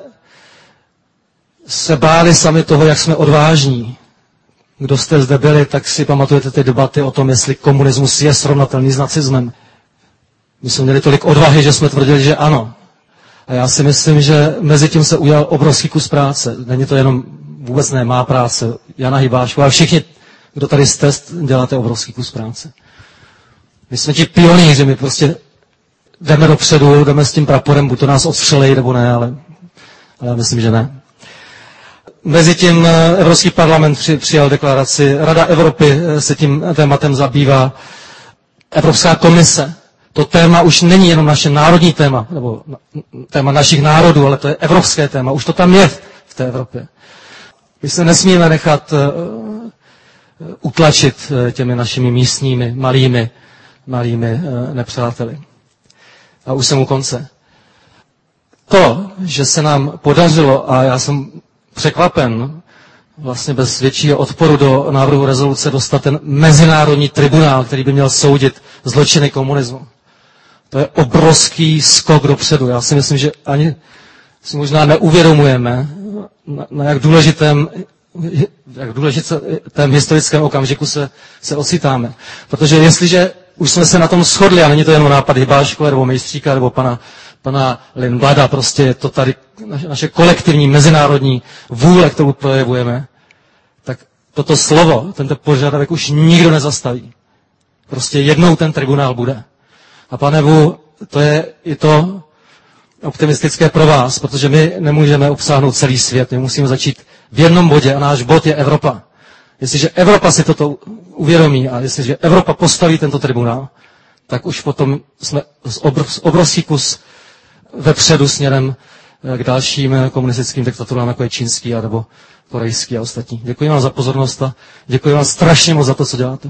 B: se báli sami toho, jak jsme odvážní. Kdo jste zde byli, tak si pamatujete ty debaty o tom, jestli komunismus je srovnatelný s nacismem. My jsme měli tolik odvahy, že jsme tvrdili, že ano. A já si myslím, že mezi tím se udělal obrovský kus práce. Není to jenom vůbec ne má práce, Jana Hybášku, ale všichni, kdo tady jste, děláte obrovský kus práce. My jsme ti pionýři, my prostě jdeme dopředu, jdeme s tím praporem, buď to nás odstřelej, nebo ne, ale, ale já myslím, že ne. Mezitím Evropský parlament při, přijal deklaraci, Rada Evropy se tím tématem zabývá, Evropská komise. To téma už není jenom naše národní téma, nebo téma našich národů, ale to je evropské téma. Už to tam je v té Evropě. My se nesmíme nechat uh, utlačit těmi našimi místními, malými, malými uh, nepřáteli. A už jsem u konce. To, že se nám podařilo, a já jsem překvapen, vlastně bez většího odporu do návrhu rezoluce dostat ten mezinárodní tribunál, který by měl soudit zločiny komunismu. To je obrovský skok dopředu. Já si myslím, že ani si možná neuvědomujeme, na, na jak důležitém, jak důležitém historickém okamžiku se, se ocitáme. Protože jestliže už jsme se na tom shodli, a není to jenom nápad Hybáškové, nebo Mejstříka, nebo pana, pana Lindblada, prostě je to tady naše, naše kolektivní mezinárodní vůle, kterou projevujeme, tak toto slovo, tento požadavek už nikdo nezastaví. Prostě jednou ten tribunál bude. A pane Wu, to je i to optimistické pro vás, protože my nemůžeme obsáhnout celý svět, my musíme začít v jednom bodě a náš bod je Evropa. Jestliže Evropa si toto uvědomí a jestliže Evropa postaví tento tribunál, tak už potom jsme z obrovský kus vepředu směrem k dalším komunistickým diktaturám, jako je čínský a nebo korejský a ostatní. Děkuji vám za pozornost a děkuji vám strašně moc za to, co děláte.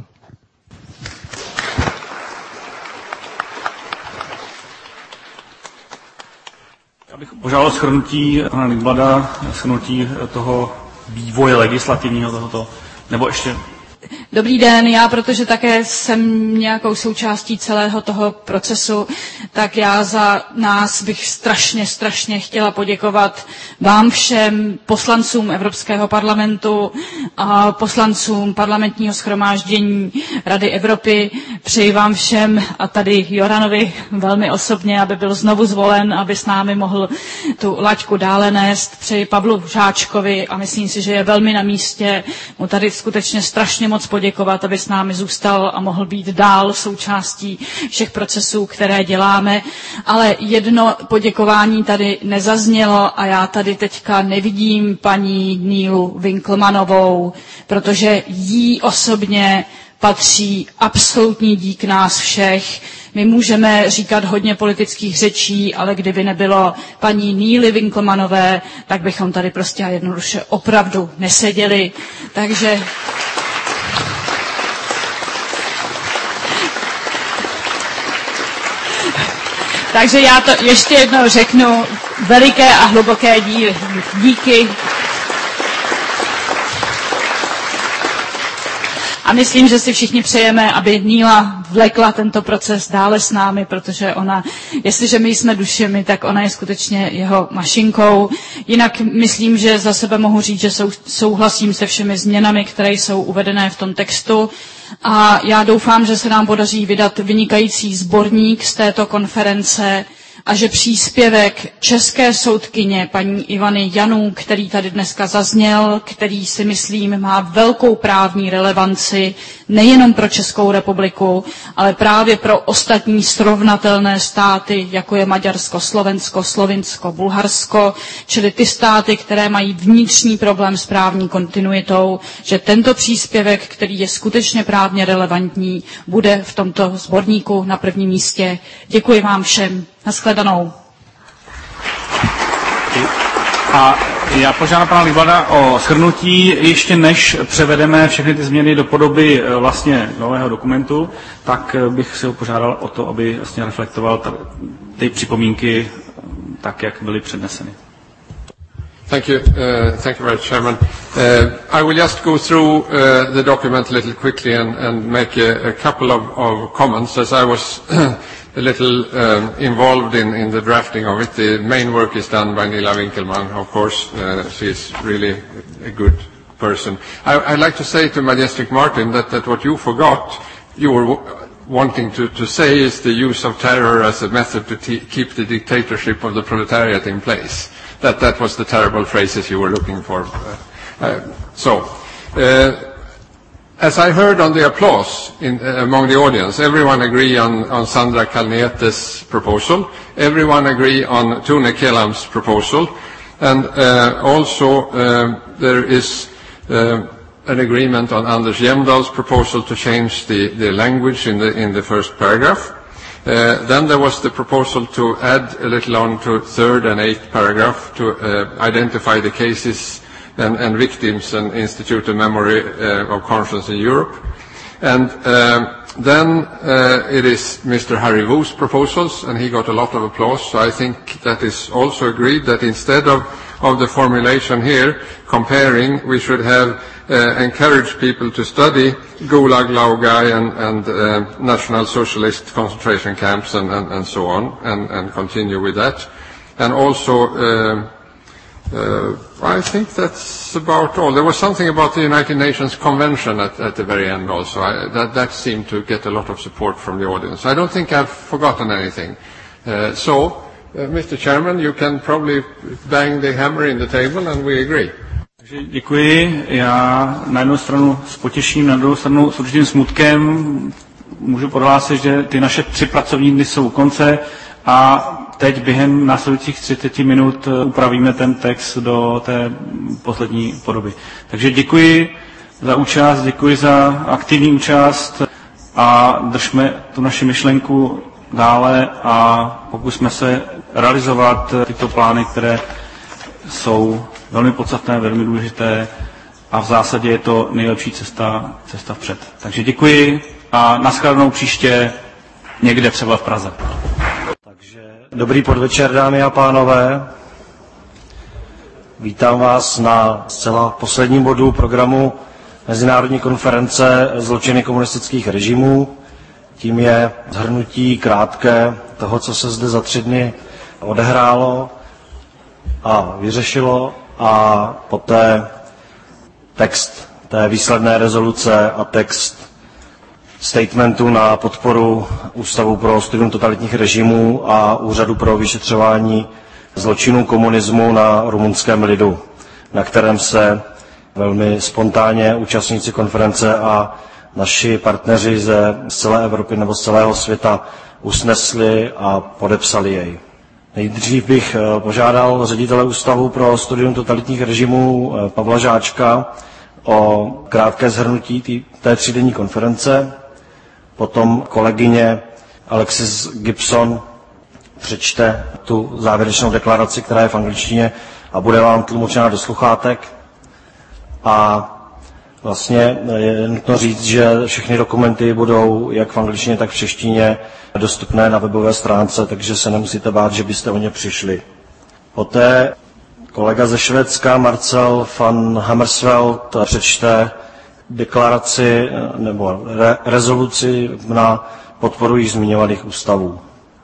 A: Já bych požádal shrnutí pana Lindblada, shrnutí toho vývoje legislativního tohoto, nebo ještě...
R: Dobrý den, já protože také jsem nějakou součástí celého toho procesu, tak já za nás bych strašně, strašně chtěla poděkovat vám všem poslancům Evropského parlamentu a poslancům parlamentního shromáždění Rady Evropy. Přeji vám všem a tady Joranovi velmi osobně, aby byl znovu zvolen, aby s námi mohl tu laťku dále nést. Přeji Pavlu Žáčkovi a myslím si, že je velmi na místě mu tady skutečně strašně moc poděkovat, aby s námi zůstal a mohl být dál součástí všech procesů, které děláme. Ale jedno poděkování tady nezaznělo a já tady teďka nevidím paní Nílu Winkelmanovou, protože jí osobně patří absolutní dík nás všech. My můžeme říkat hodně politických řečí, ale kdyby nebylo paní Neely Winkelmannové, tak bychom tady prostě a jednoduše opravdu neseděli. Takže... Takže já to ještě jednou řeknu, veliké a hluboké díly, díky. A myslím, že si všichni přejeme, aby Níla vlekla tento proces dále s námi, protože ona, jestliže my jsme dušemi, tak ona je skutečně jeho mašinkou. Jinak myslím, že za sebe mohu říct, že sou, souhlasím se všemi změnami, které jsou uvedené v tom textu. A já doufám, že se nám podaří vydat vynikající sborník z této konference a že příspěvek české soudkyně paní Ivany Janů, který tady dneska zazněl, který si myslím má velkou právní relevanci nejenom pro Českou republiku, ale právě pro ostatní srovnatelné státy, jako je Maďarsko, Slovensko, Slovinsko, Bulharsko, čili ty státy, které mají vnitřní problém s právní kontinuitou, že tento příspěvek, který je skutečně právně relevantní, bude v tomto sborníku na prvním místě. Děkuji vám všem. Nashledanou.
A: A já požádám pana Liblada o shrnutí, ještě než převedeme všechny ty změny do podoby vlastně nového dokumentu, tak bych si ho požádal o to, aby vlastně reflektoval ty připomínky tak, jak byly předneseny.
S: Thank you. Uh, thank you very much, Chairman. Uh, I will just go through uh, the document a little quickly and, and make a, a couple of, of comments, as I was a little um, involved in, in the drafting of it. The main work is done by Nila Winkelmann, of course. Uh, she is really a good person. I, I'd like to say to Majestic Martin that, that what you forgot, you were w- wanting to, to say is the use of terror as a method to t- keep the dictatorship of the proletariat in place. That that was the terrible phrases you were looking for. Uh, uh, so, uh, as I heard on the applause in, uh, among the audience, everyone agree on, on Sandra Kalniete's proposal. Everyone agree on Tune Kelam's proposal. And uh, also uh, there is uh, an agreement on Anders Jemdal's proposal to change the, the language in the, in the first paragraph. Uh, then there was the proposal to add a little on to third and eighth paragraph to uh, identify the cases and, and victims and institute a memory uh, of conscience in Europe. And uh, then uh, it is Mister Harry Wu's proposals, and he got a lot of applause. So I think that is also agreed that instead of, of the formulation here, comparing, we should have uh, encourage people to study Gulag, Laogai, and, and uh, National Socialist concentration camps, and, and, and so on, and, and continue with that. And also, uh, uh, I think that's about all. There was something about the United Nations Convention at, at the very end also. I, that, that seemed to get a lot of support from the audience. I don't think I've forgotten anything. Uh, so, uh, Mister Chairman, you can probably bang the hammer in the table, and we agree.
A: Děkuji. Já na jednu stranu s potěšením, na druhou stranu s určitým smutkem můžu prohlásit, že ty naše tři pracovní dny jsou u konce a teď během následujících třicet minut upravíme ten text do té poslední podoby. Takže děkuji za účast, děkuji za aktivní účast a držme tu naši myšlenku dále a pokusme se realizovat tyto plány, které jsou velmi podstatné, velmi důležité a v zásadě je to nejlepší cesta, cesta vpřed. Takže děkuji a nashledanou příště někde třeba v Praze.
T: Takže dobrý podvečer, dámy a pánové. Vítám vás na zcela posledním bodu programu Mezinárodní konference zločiny komunistických režimů. Tím je shrnutí krátké toho, co se zde za tři dny odehrálo a vyřešilo, a poté text té výsledné rezoluce a text statementu na podporu Ústavu pro studium totalitních režimů a Úřadu pro vyšetřování zločinů komunismu na rumunském lidu, na kterém se velmi spontánně účastníci konference a naši partneři ze celé Evropy nebo z celého světa usnesli a podepsali jej. Nejdřív bych požádal ředitele Ústavu pro studium totalitních režimů Pavla Žáčka o krátké shrnutí tý, té třídenní konference. Potom kolegyně Alexis Gibson přečte tu závěrečnou deklaraci, která je v angličtině a bude vám tlumočena do sluchátek. A vlastně je nutno říct, že všechny dokumenty budou jak v angličtině, tak v češtině dostupné na webové stránce, takže se nemusíte bát, že byste o ně přišli. Poté kolega ze Švédska Marcel van Hammersveld přečte deklaraci nebo re, rezoluci na podporu již zmiňovaných ústavů.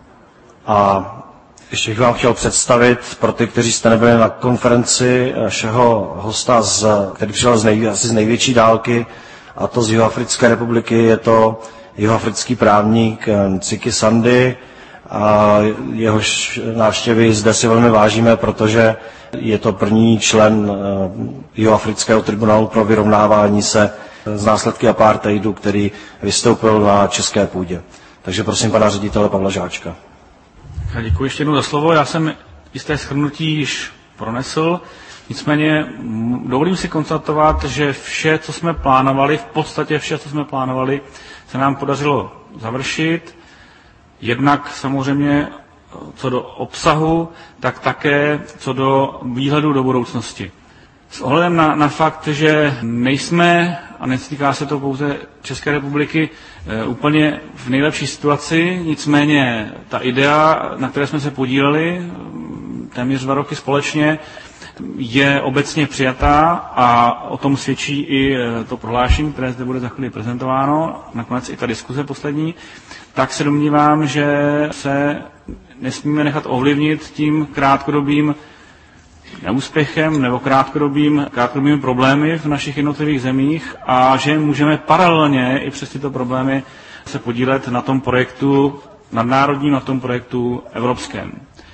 T: A ještě bych vám chtěl představit pro ty, kteří jste nebyli na konferenci, našeho hosta, z, který přišel z, nej, asi z největší dálky, a to z Jihoafrické republiky. Je to jihoafrický právník Ntsiki Sandy, a jehož návštěvy zde si velmi vážíme, protože je to první člen Jihoafrického tribunálu pro vyrovnávání se z následky apartheidu, který vystoupil na české půdě. Takže prosím pana ředitele Pavla Žáčka.
A: Já děkuji ještě jednou za slovo. Já jsem jisté shrnutí již pronesl. Nicméně dovolím si konstatovat, že vše, co jsme plánovali, v podstatě vše, co jsme plánovali, se nám podařilo završit. Jednak samozřejmě co do obsahu, tak také co do výhledu do budoucnosti. S ohledem na, na fakt, že nejsme, a netýká se to pouze České republiky, e, úplně v nejlepší situaci, nicméně ta idea, na které jsme se podíleli téměř dva roky společně, je obecně přijatá a o tom svědčí i to prohlášení, které zde bude za chvíli prezentováno, nakonec i ta diskuze poslední, tak se domnívám, že se nesmíme nechat ovlivnit tím krátkodobým neúspěchem nebo krátkodobým, krátkodobými problémy v našich jednotlivých zemích a že můžeme paralelně i přes tyto problémy se podílet na tom projektu nadnárodním, na tom projektu evropském.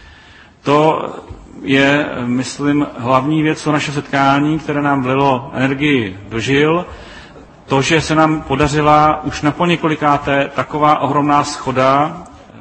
A: To je, myslím, hlavní věc toho našeho setkání, které nám vlilo energii do žil. To, že se nám podařila už na poněkolikáté taková ohromná shoda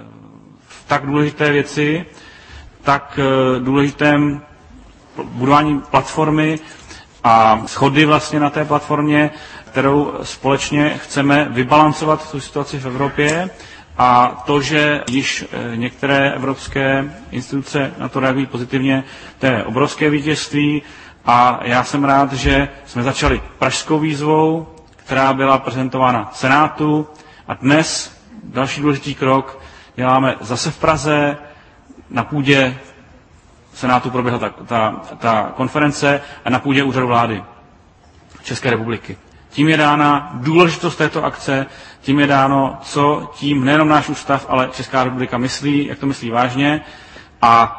A: v tak důležité věci, tak důležitém budování platformy a shody vlastně na té platformě, kterou společně chceme vybalancovat tu situaci v Evropě. A to, že již některé evropské instituce na to reagují pozitivně, to je obrovské vítězství a já jsem rád, že jsme začali pražskou výzvou, která byla prezentována Senátu a dnes další důležitý krok děláme zase v Praze. Na půdě Senátu proběhla ta, ta, ta konference a na půdě úřadu vlády České republiky. Tím je dána důležitost této akce, tím je dáno, co tím nejenom náš ústav, ale Česká republika myslí, jak to myslí vážně. A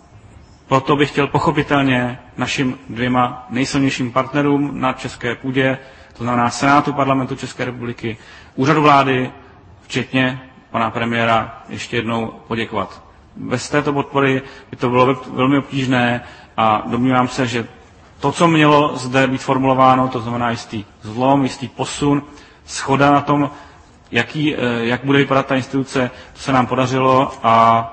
A: proto bych chtěl pochopitelně našim dvěma nejsilnějším partnerům na české půdě, to znamená Senátu Parlamentu České republiky, úřadu vlády, včetně pana premiéra, ještě jednou poděkovat. Bez této podpory by to bylo velmi obtížné a domnívám se, že to, co mělo zde být formulováno, to znamená jistý zlom, jistý posun, shoda na tom, jaký, jak bude vypadat ta instituce, to se nám podařilo a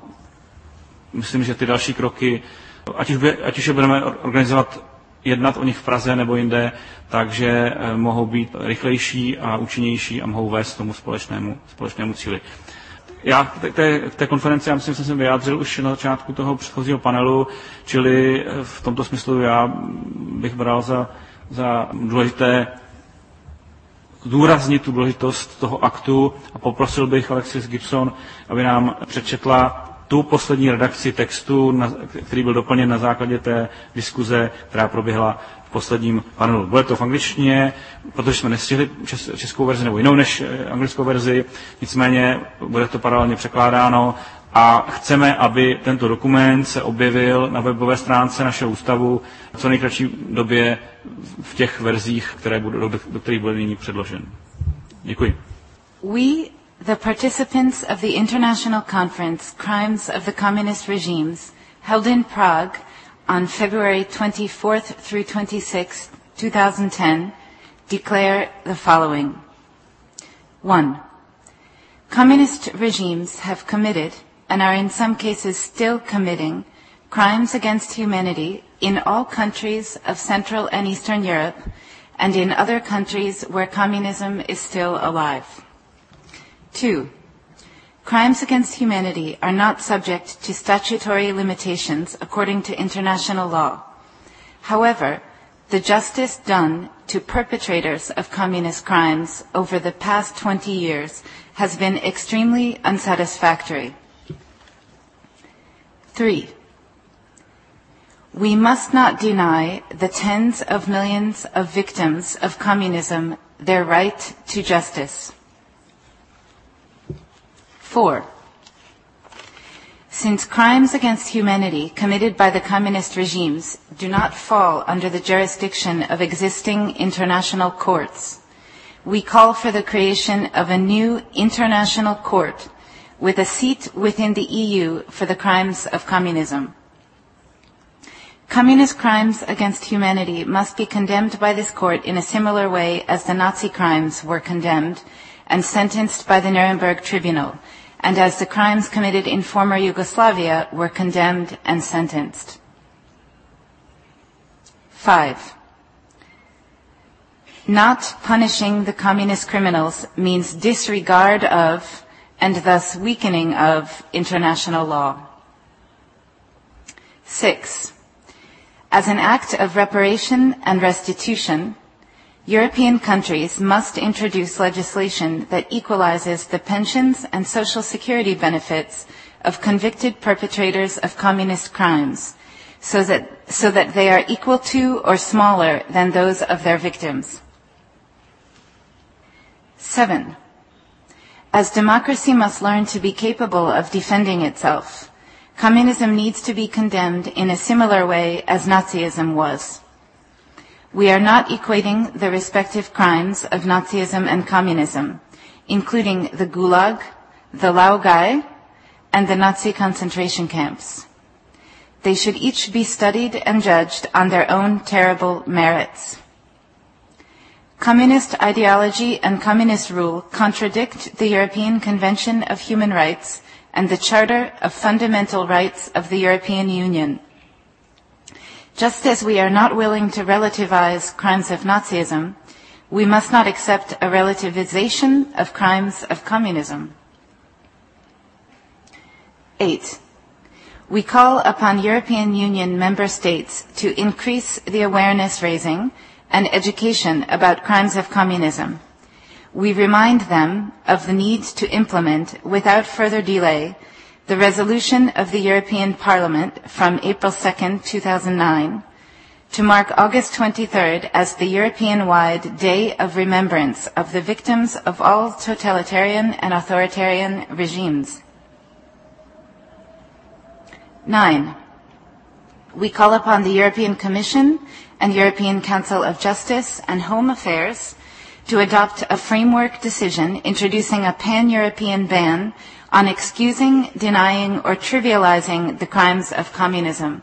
A: myslím, že ty další kroky, ať už, by, ať už je budeme organizovat, jednat o nich v Praze nebo jinde, takže mohou být rychlejší a účinnější a mohou vést k tomu společnému, společnému cíli. Já k té, k té konferenci, já myslím, že jsem se vyjádřil už na začátku toho předchozího panelu, čili v tomto smyslu já bych bral za, za důležité zdůraznit tu důležitost toho aktu a poprosil bych Alexis Gibson, aby nám přečetla tu poslední redakci textu, který byl doplněn na základě té diskuze, která proběhla v posledním panelu. Bude to v angličtině, protože jsme nestihli českou verzi nebo jinou než anglickou verzi, nicméně bude to paralelně překládáno a chceme, aby tento dokument se objevil na webové stránce našeho ústavu v co nejkratší době v těch verzích, které budou, do, do kterých bude nyní předložen. Děkuji.
U: We, the participants of the International Conference, Crimes of the Communist Regimes, held in Prague on February twenty-fourth through twenty-sixth, two thousand ten, declare the following. One, communist regimes have committed, and are in some cases still committing, crimes against humanity in all countries of Central and Eastern Europe, and in other countries where communism is still alive. Two, crimes against humanity are not subject to statutory limitations according to international law. However, the justice done to perpetrators of communist crimes over the past twenty years has been extremely unsatisfactory. Three, we must not deny the tens of millions of victims of communism their right to justice. Four, since crimes against humanity committed by the communist regimes do not fall under the jurisdiction of existing international courts, we call for the creation of a new international court with a seat within the E U for the crimes of communism. Communist crimes against humanity must be condemned by this court in a similar way as the Nazi crimes were condemned and sentenced by the Nuremberg Tribunal, and as the crimes committed in former Yugoslavia were condemned and sentenced. Five, not punishing the communist criminals means disregard of and thus weakening of international law. Six, as an act of reparation and restitution, European countries must introduce legislation that equalizes the pensions and social security benefits of convicted perpetrators of communist crimes, so that, so that they are equal to or smaller than those of their victims. Seven, as democracy must learn to be capable of defending itself, communism needs to be condemned in a similar way as Nazism was. We are not equating the respective crimes of Nazism and communism, including the Gulag, the Laogai, and the Nazi concentration camps. They should each be studied and judged on their own terrible merits. Communist ideology and communist rule contradict the European Convention of Human Rights and the Charter of Fundamental Rights of the European Union. Just as we are not willing to relativize crimes of Nazism, we must not accept a relativization of crimes of communism. Eight, we call upon European Union member states to increase the awareness raising and education about crimes of communism. We remind them of the need to implement, without further delay, the resolution of the European Parliament from April second, two thousand nine, to mark August twenty-third as the European-wide Day of Remembrance of the victims of all totalitarian and authoritarian regimes. Nine, we call upon the European Commission and European Council of Justice and Home Affairs to adopt a framework decision introducing a pan-European ban on excusing, denying, or trivializing the crimes of communism.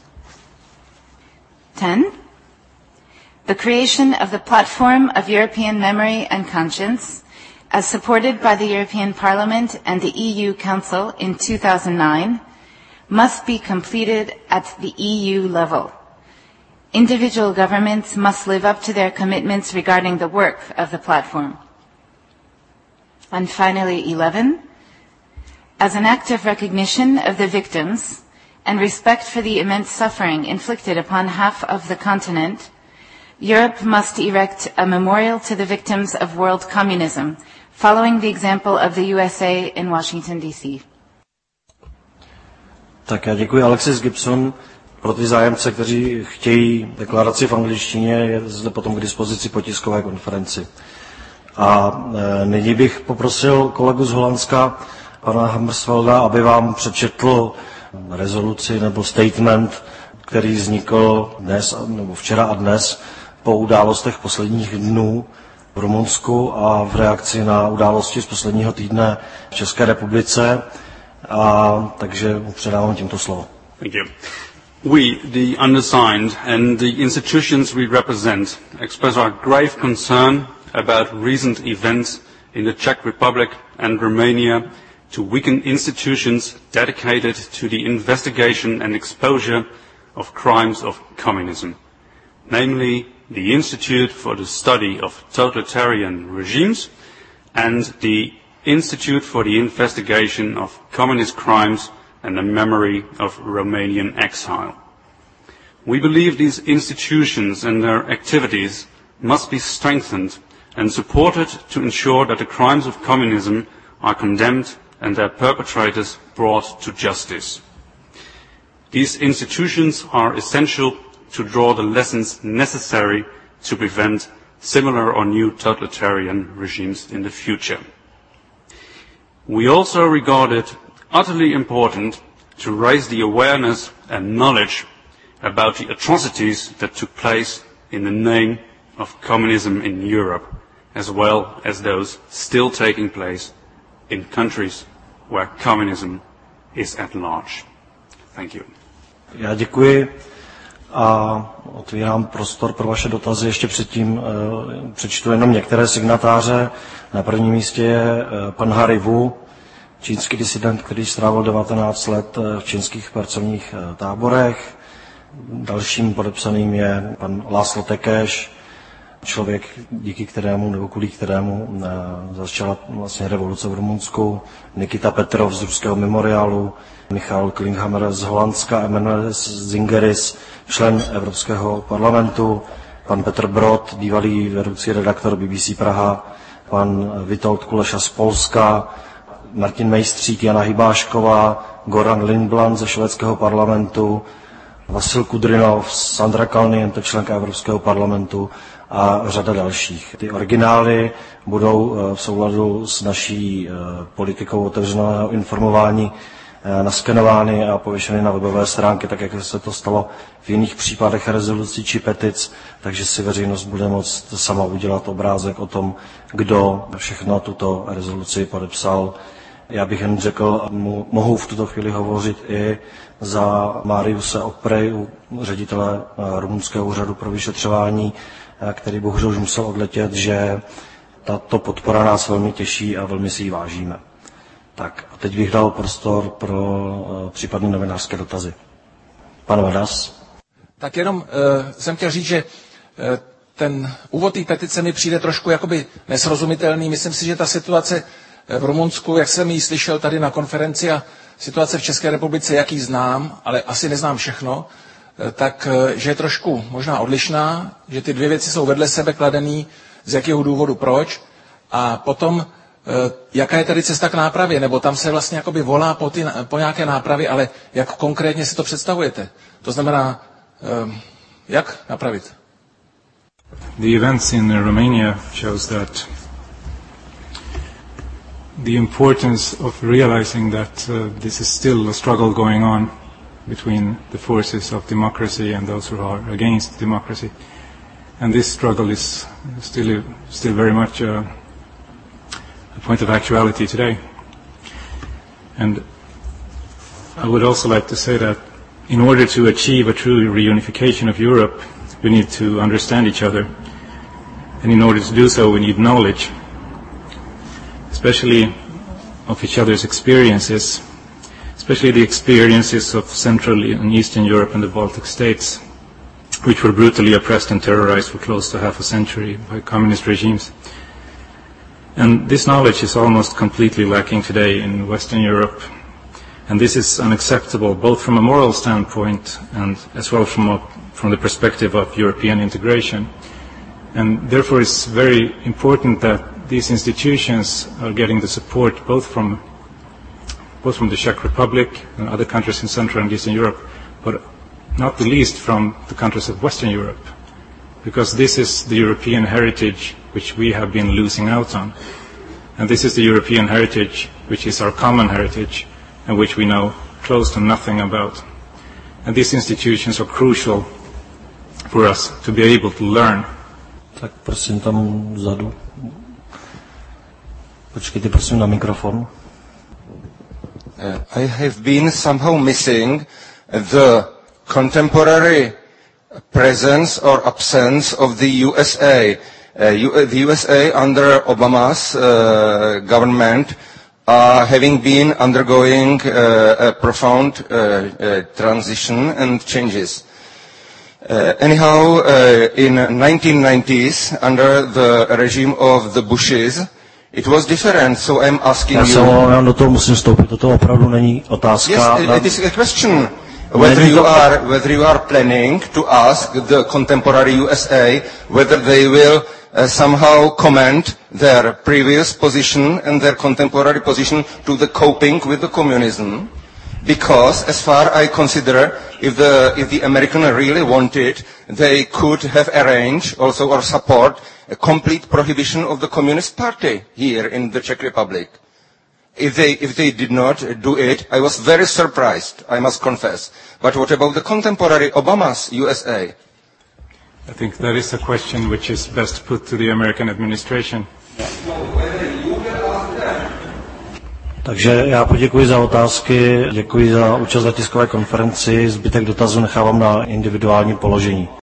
U: Ten, the creation of the Platform of European Memory and Conscience, as supported by the European Parliament and the E U Council in two thousand nine, must be completed at the E U level. Individual governments must live up to their commitments regarding the work of the platform. And finally, eleven, as an act of recognition of the victims and respect for the immense suffering inflicted upon half of the continent, Europe must erect a memorial to the victims of world communism, following the example of the U S A in Washington, D C.
T: Tak já děkuji Alexis Gibson. Pro ty zájemce, kteří chtějí deklaraci v angličtině, je zde potom k dispozici po tiskové konferenci. A e, nyní bych poprosil kolegu z Holandska, pana Hammersvelda, aby vám přečetl rezoluci nebo statement, který vznikl dnes, nebo včera a dnes po událostech posledních dnů v Rumunsku a v reakci na události z posledního týdne v České republice. A takže mu předávám tímto slovo.
C: Thank you. We, the undersigned, and the institutions we represent, express our grave concern about recent events in the Czech Republic and Romania to weaken institutions dedicated to the investigation and exposure of crimes of communism, namely the Institute for the Study of Totalitarian Regimes and the Institute for the Investigation of Communist Crimes and the Memory of Romanian Exile. We believe these institutions and their activities must be strengthened and supported to ensure that the crimes of communism are condemned and their perpetrators brought to justice. These institutions are essential to draw the lessons necessary to prevent similar or new totalitarian regimes in the future. We also regard it utterly important to raise the awareness and knowledge about the atrocities that took place in the name of communism in Europe, as well as those still taking place in countries where communism is at large. Thank you.
T: Já děkuji a otvírám prostor pro vaše dotazy. Ještě předtím e, přečtu jenom některé signatáře. Na prvním místě je e, pan Harry Wu, čínský disident, který strávil devatenáct let v čínských pracovních e, táborech. Dalším podepsaným je pan László Tekeš, člověk, díky kterému nebo kvůli kterému e, začala vlastně revoluce v Rumunsku, Nikita Petrov z ruského memoriálu, Michal Klinghammer z Holandska, Emanuel Zingeris, člen Evropského parlamentu, pan Petr Brod, bývalý vedoucí redaktor B B C Praha, pan Witold Kuleša z Polska, Martin Mejstřík, Jana Hybášková, Goran Lindblad ze švédského parlamentu, Vasil Kudrinov, Sandra Kalniente, členka Evropského parlamentu a řada dalších. Ty originály budou v souladu s naší politikou otevřeného informování naskenovány a pověšeny na webové stránky, tak jak se to stalo v jiných případech rezolucí či petic, takže si veřejnost bude moct sama udělat obrázek o tom, kdo všechno tuto rezoluci podepsal. Já bych jen řekl, mohu v tuto chvíli hovořit i za Mariuse Oprej, ředitele rumunského úřadu pro vyšetřování, který bohužel už musel odletět, že tato podpora nás velmi těší a velmi si ji vážíme. Tak a teď bych dal prostor pro uh, případné novinářské dotazy. Pan Vadas.
D: Tak jenom uh, jsem chtěl říct, že uh, ten úvod té petice mi přijde trošku jakoby nesrozumitelný. Myslím si, že ta situace v Rumunsku, jak jsem ji slyšel tady na konferenci, a situace v České republice, jak ji znám, ale asi neznám všechno, uh, tak uh, že je trošku možná odlišná, že ty dvě věci jsou vedle sebe kladený, z jakého důvodu proč, a potom jaká je tady cesta k nápravě, nebo tam se vlastně jakoby volá po, ty, po nějaké nápravě, ale jak konkrétně si to představujete? To znamená, jak napravit?
L: The events in Romania shows that the importance of realizing that uh, this is still a struggle going on between the forces of democracy and those who are against democracy. And this struggle is still, still very much uh, a point of actuality today. And I would also like to say that in order to achieve a true reunification of Europe, we need to understand each other. And in order to do so, we need knowledge, especially of each other's experiences, especially the experiences of Central and Eastern Europe and the Baltic states, which were brutally oppressed and terrorized for close to half a century by communist regimes. And this knowledge is almost completely lacking today in Western Europe. And this is unacceptable both from a moral standpoint and as well from, a, from the perspective of European integration. And therefore it's very important that these institutions are getting the support both from, both from the Czech Republic and other countries in Central and Eastern Europe, but not the least from the countries of Western Europe, because this is the European heritage which we have been losing out on. And this is the European heritage which is our common heritage and which we know close to nothing about. And these institutions are crucial for us to be able to learn.
T: Tak prosím tam vzadu. Počkejte prosím na mikrofon.
O: Uh, I have been somehow missing the contemporary presence or absence of the U S A. Uh, U- the U S A under Obama's uh, government are having been undergoing uh, a profound uh, uh, transition and changes. Uh, anyhow, uh, in nineteen nineties, under the regime of the Bushes, it was different, so I'm asking
T: Já
O: you...
T: se omlouvám, do toho musím vstoupit, toto opravdu není otázka.
O: Yes, it is a question. Whether you are whether you are planning to ask the contemporary U S A whether they will uh, somehow comment their previous position and their contemporary position to the coping with the communism, because as far I consider, if the if the American really wanted, they could have arranged also or support a complete prohibition of the Communist Party here in the Czech Republic. If they, if they did not do it, I was very surprised, I must confess. But what about the contemporary Obama's U S A?
L: I think that is a question which is best put to the American administration.
T: Takže já poděkuji za otázky, děkuji za účast na tiskové konferenci, zbytek dotazu nechávám na individuální položení.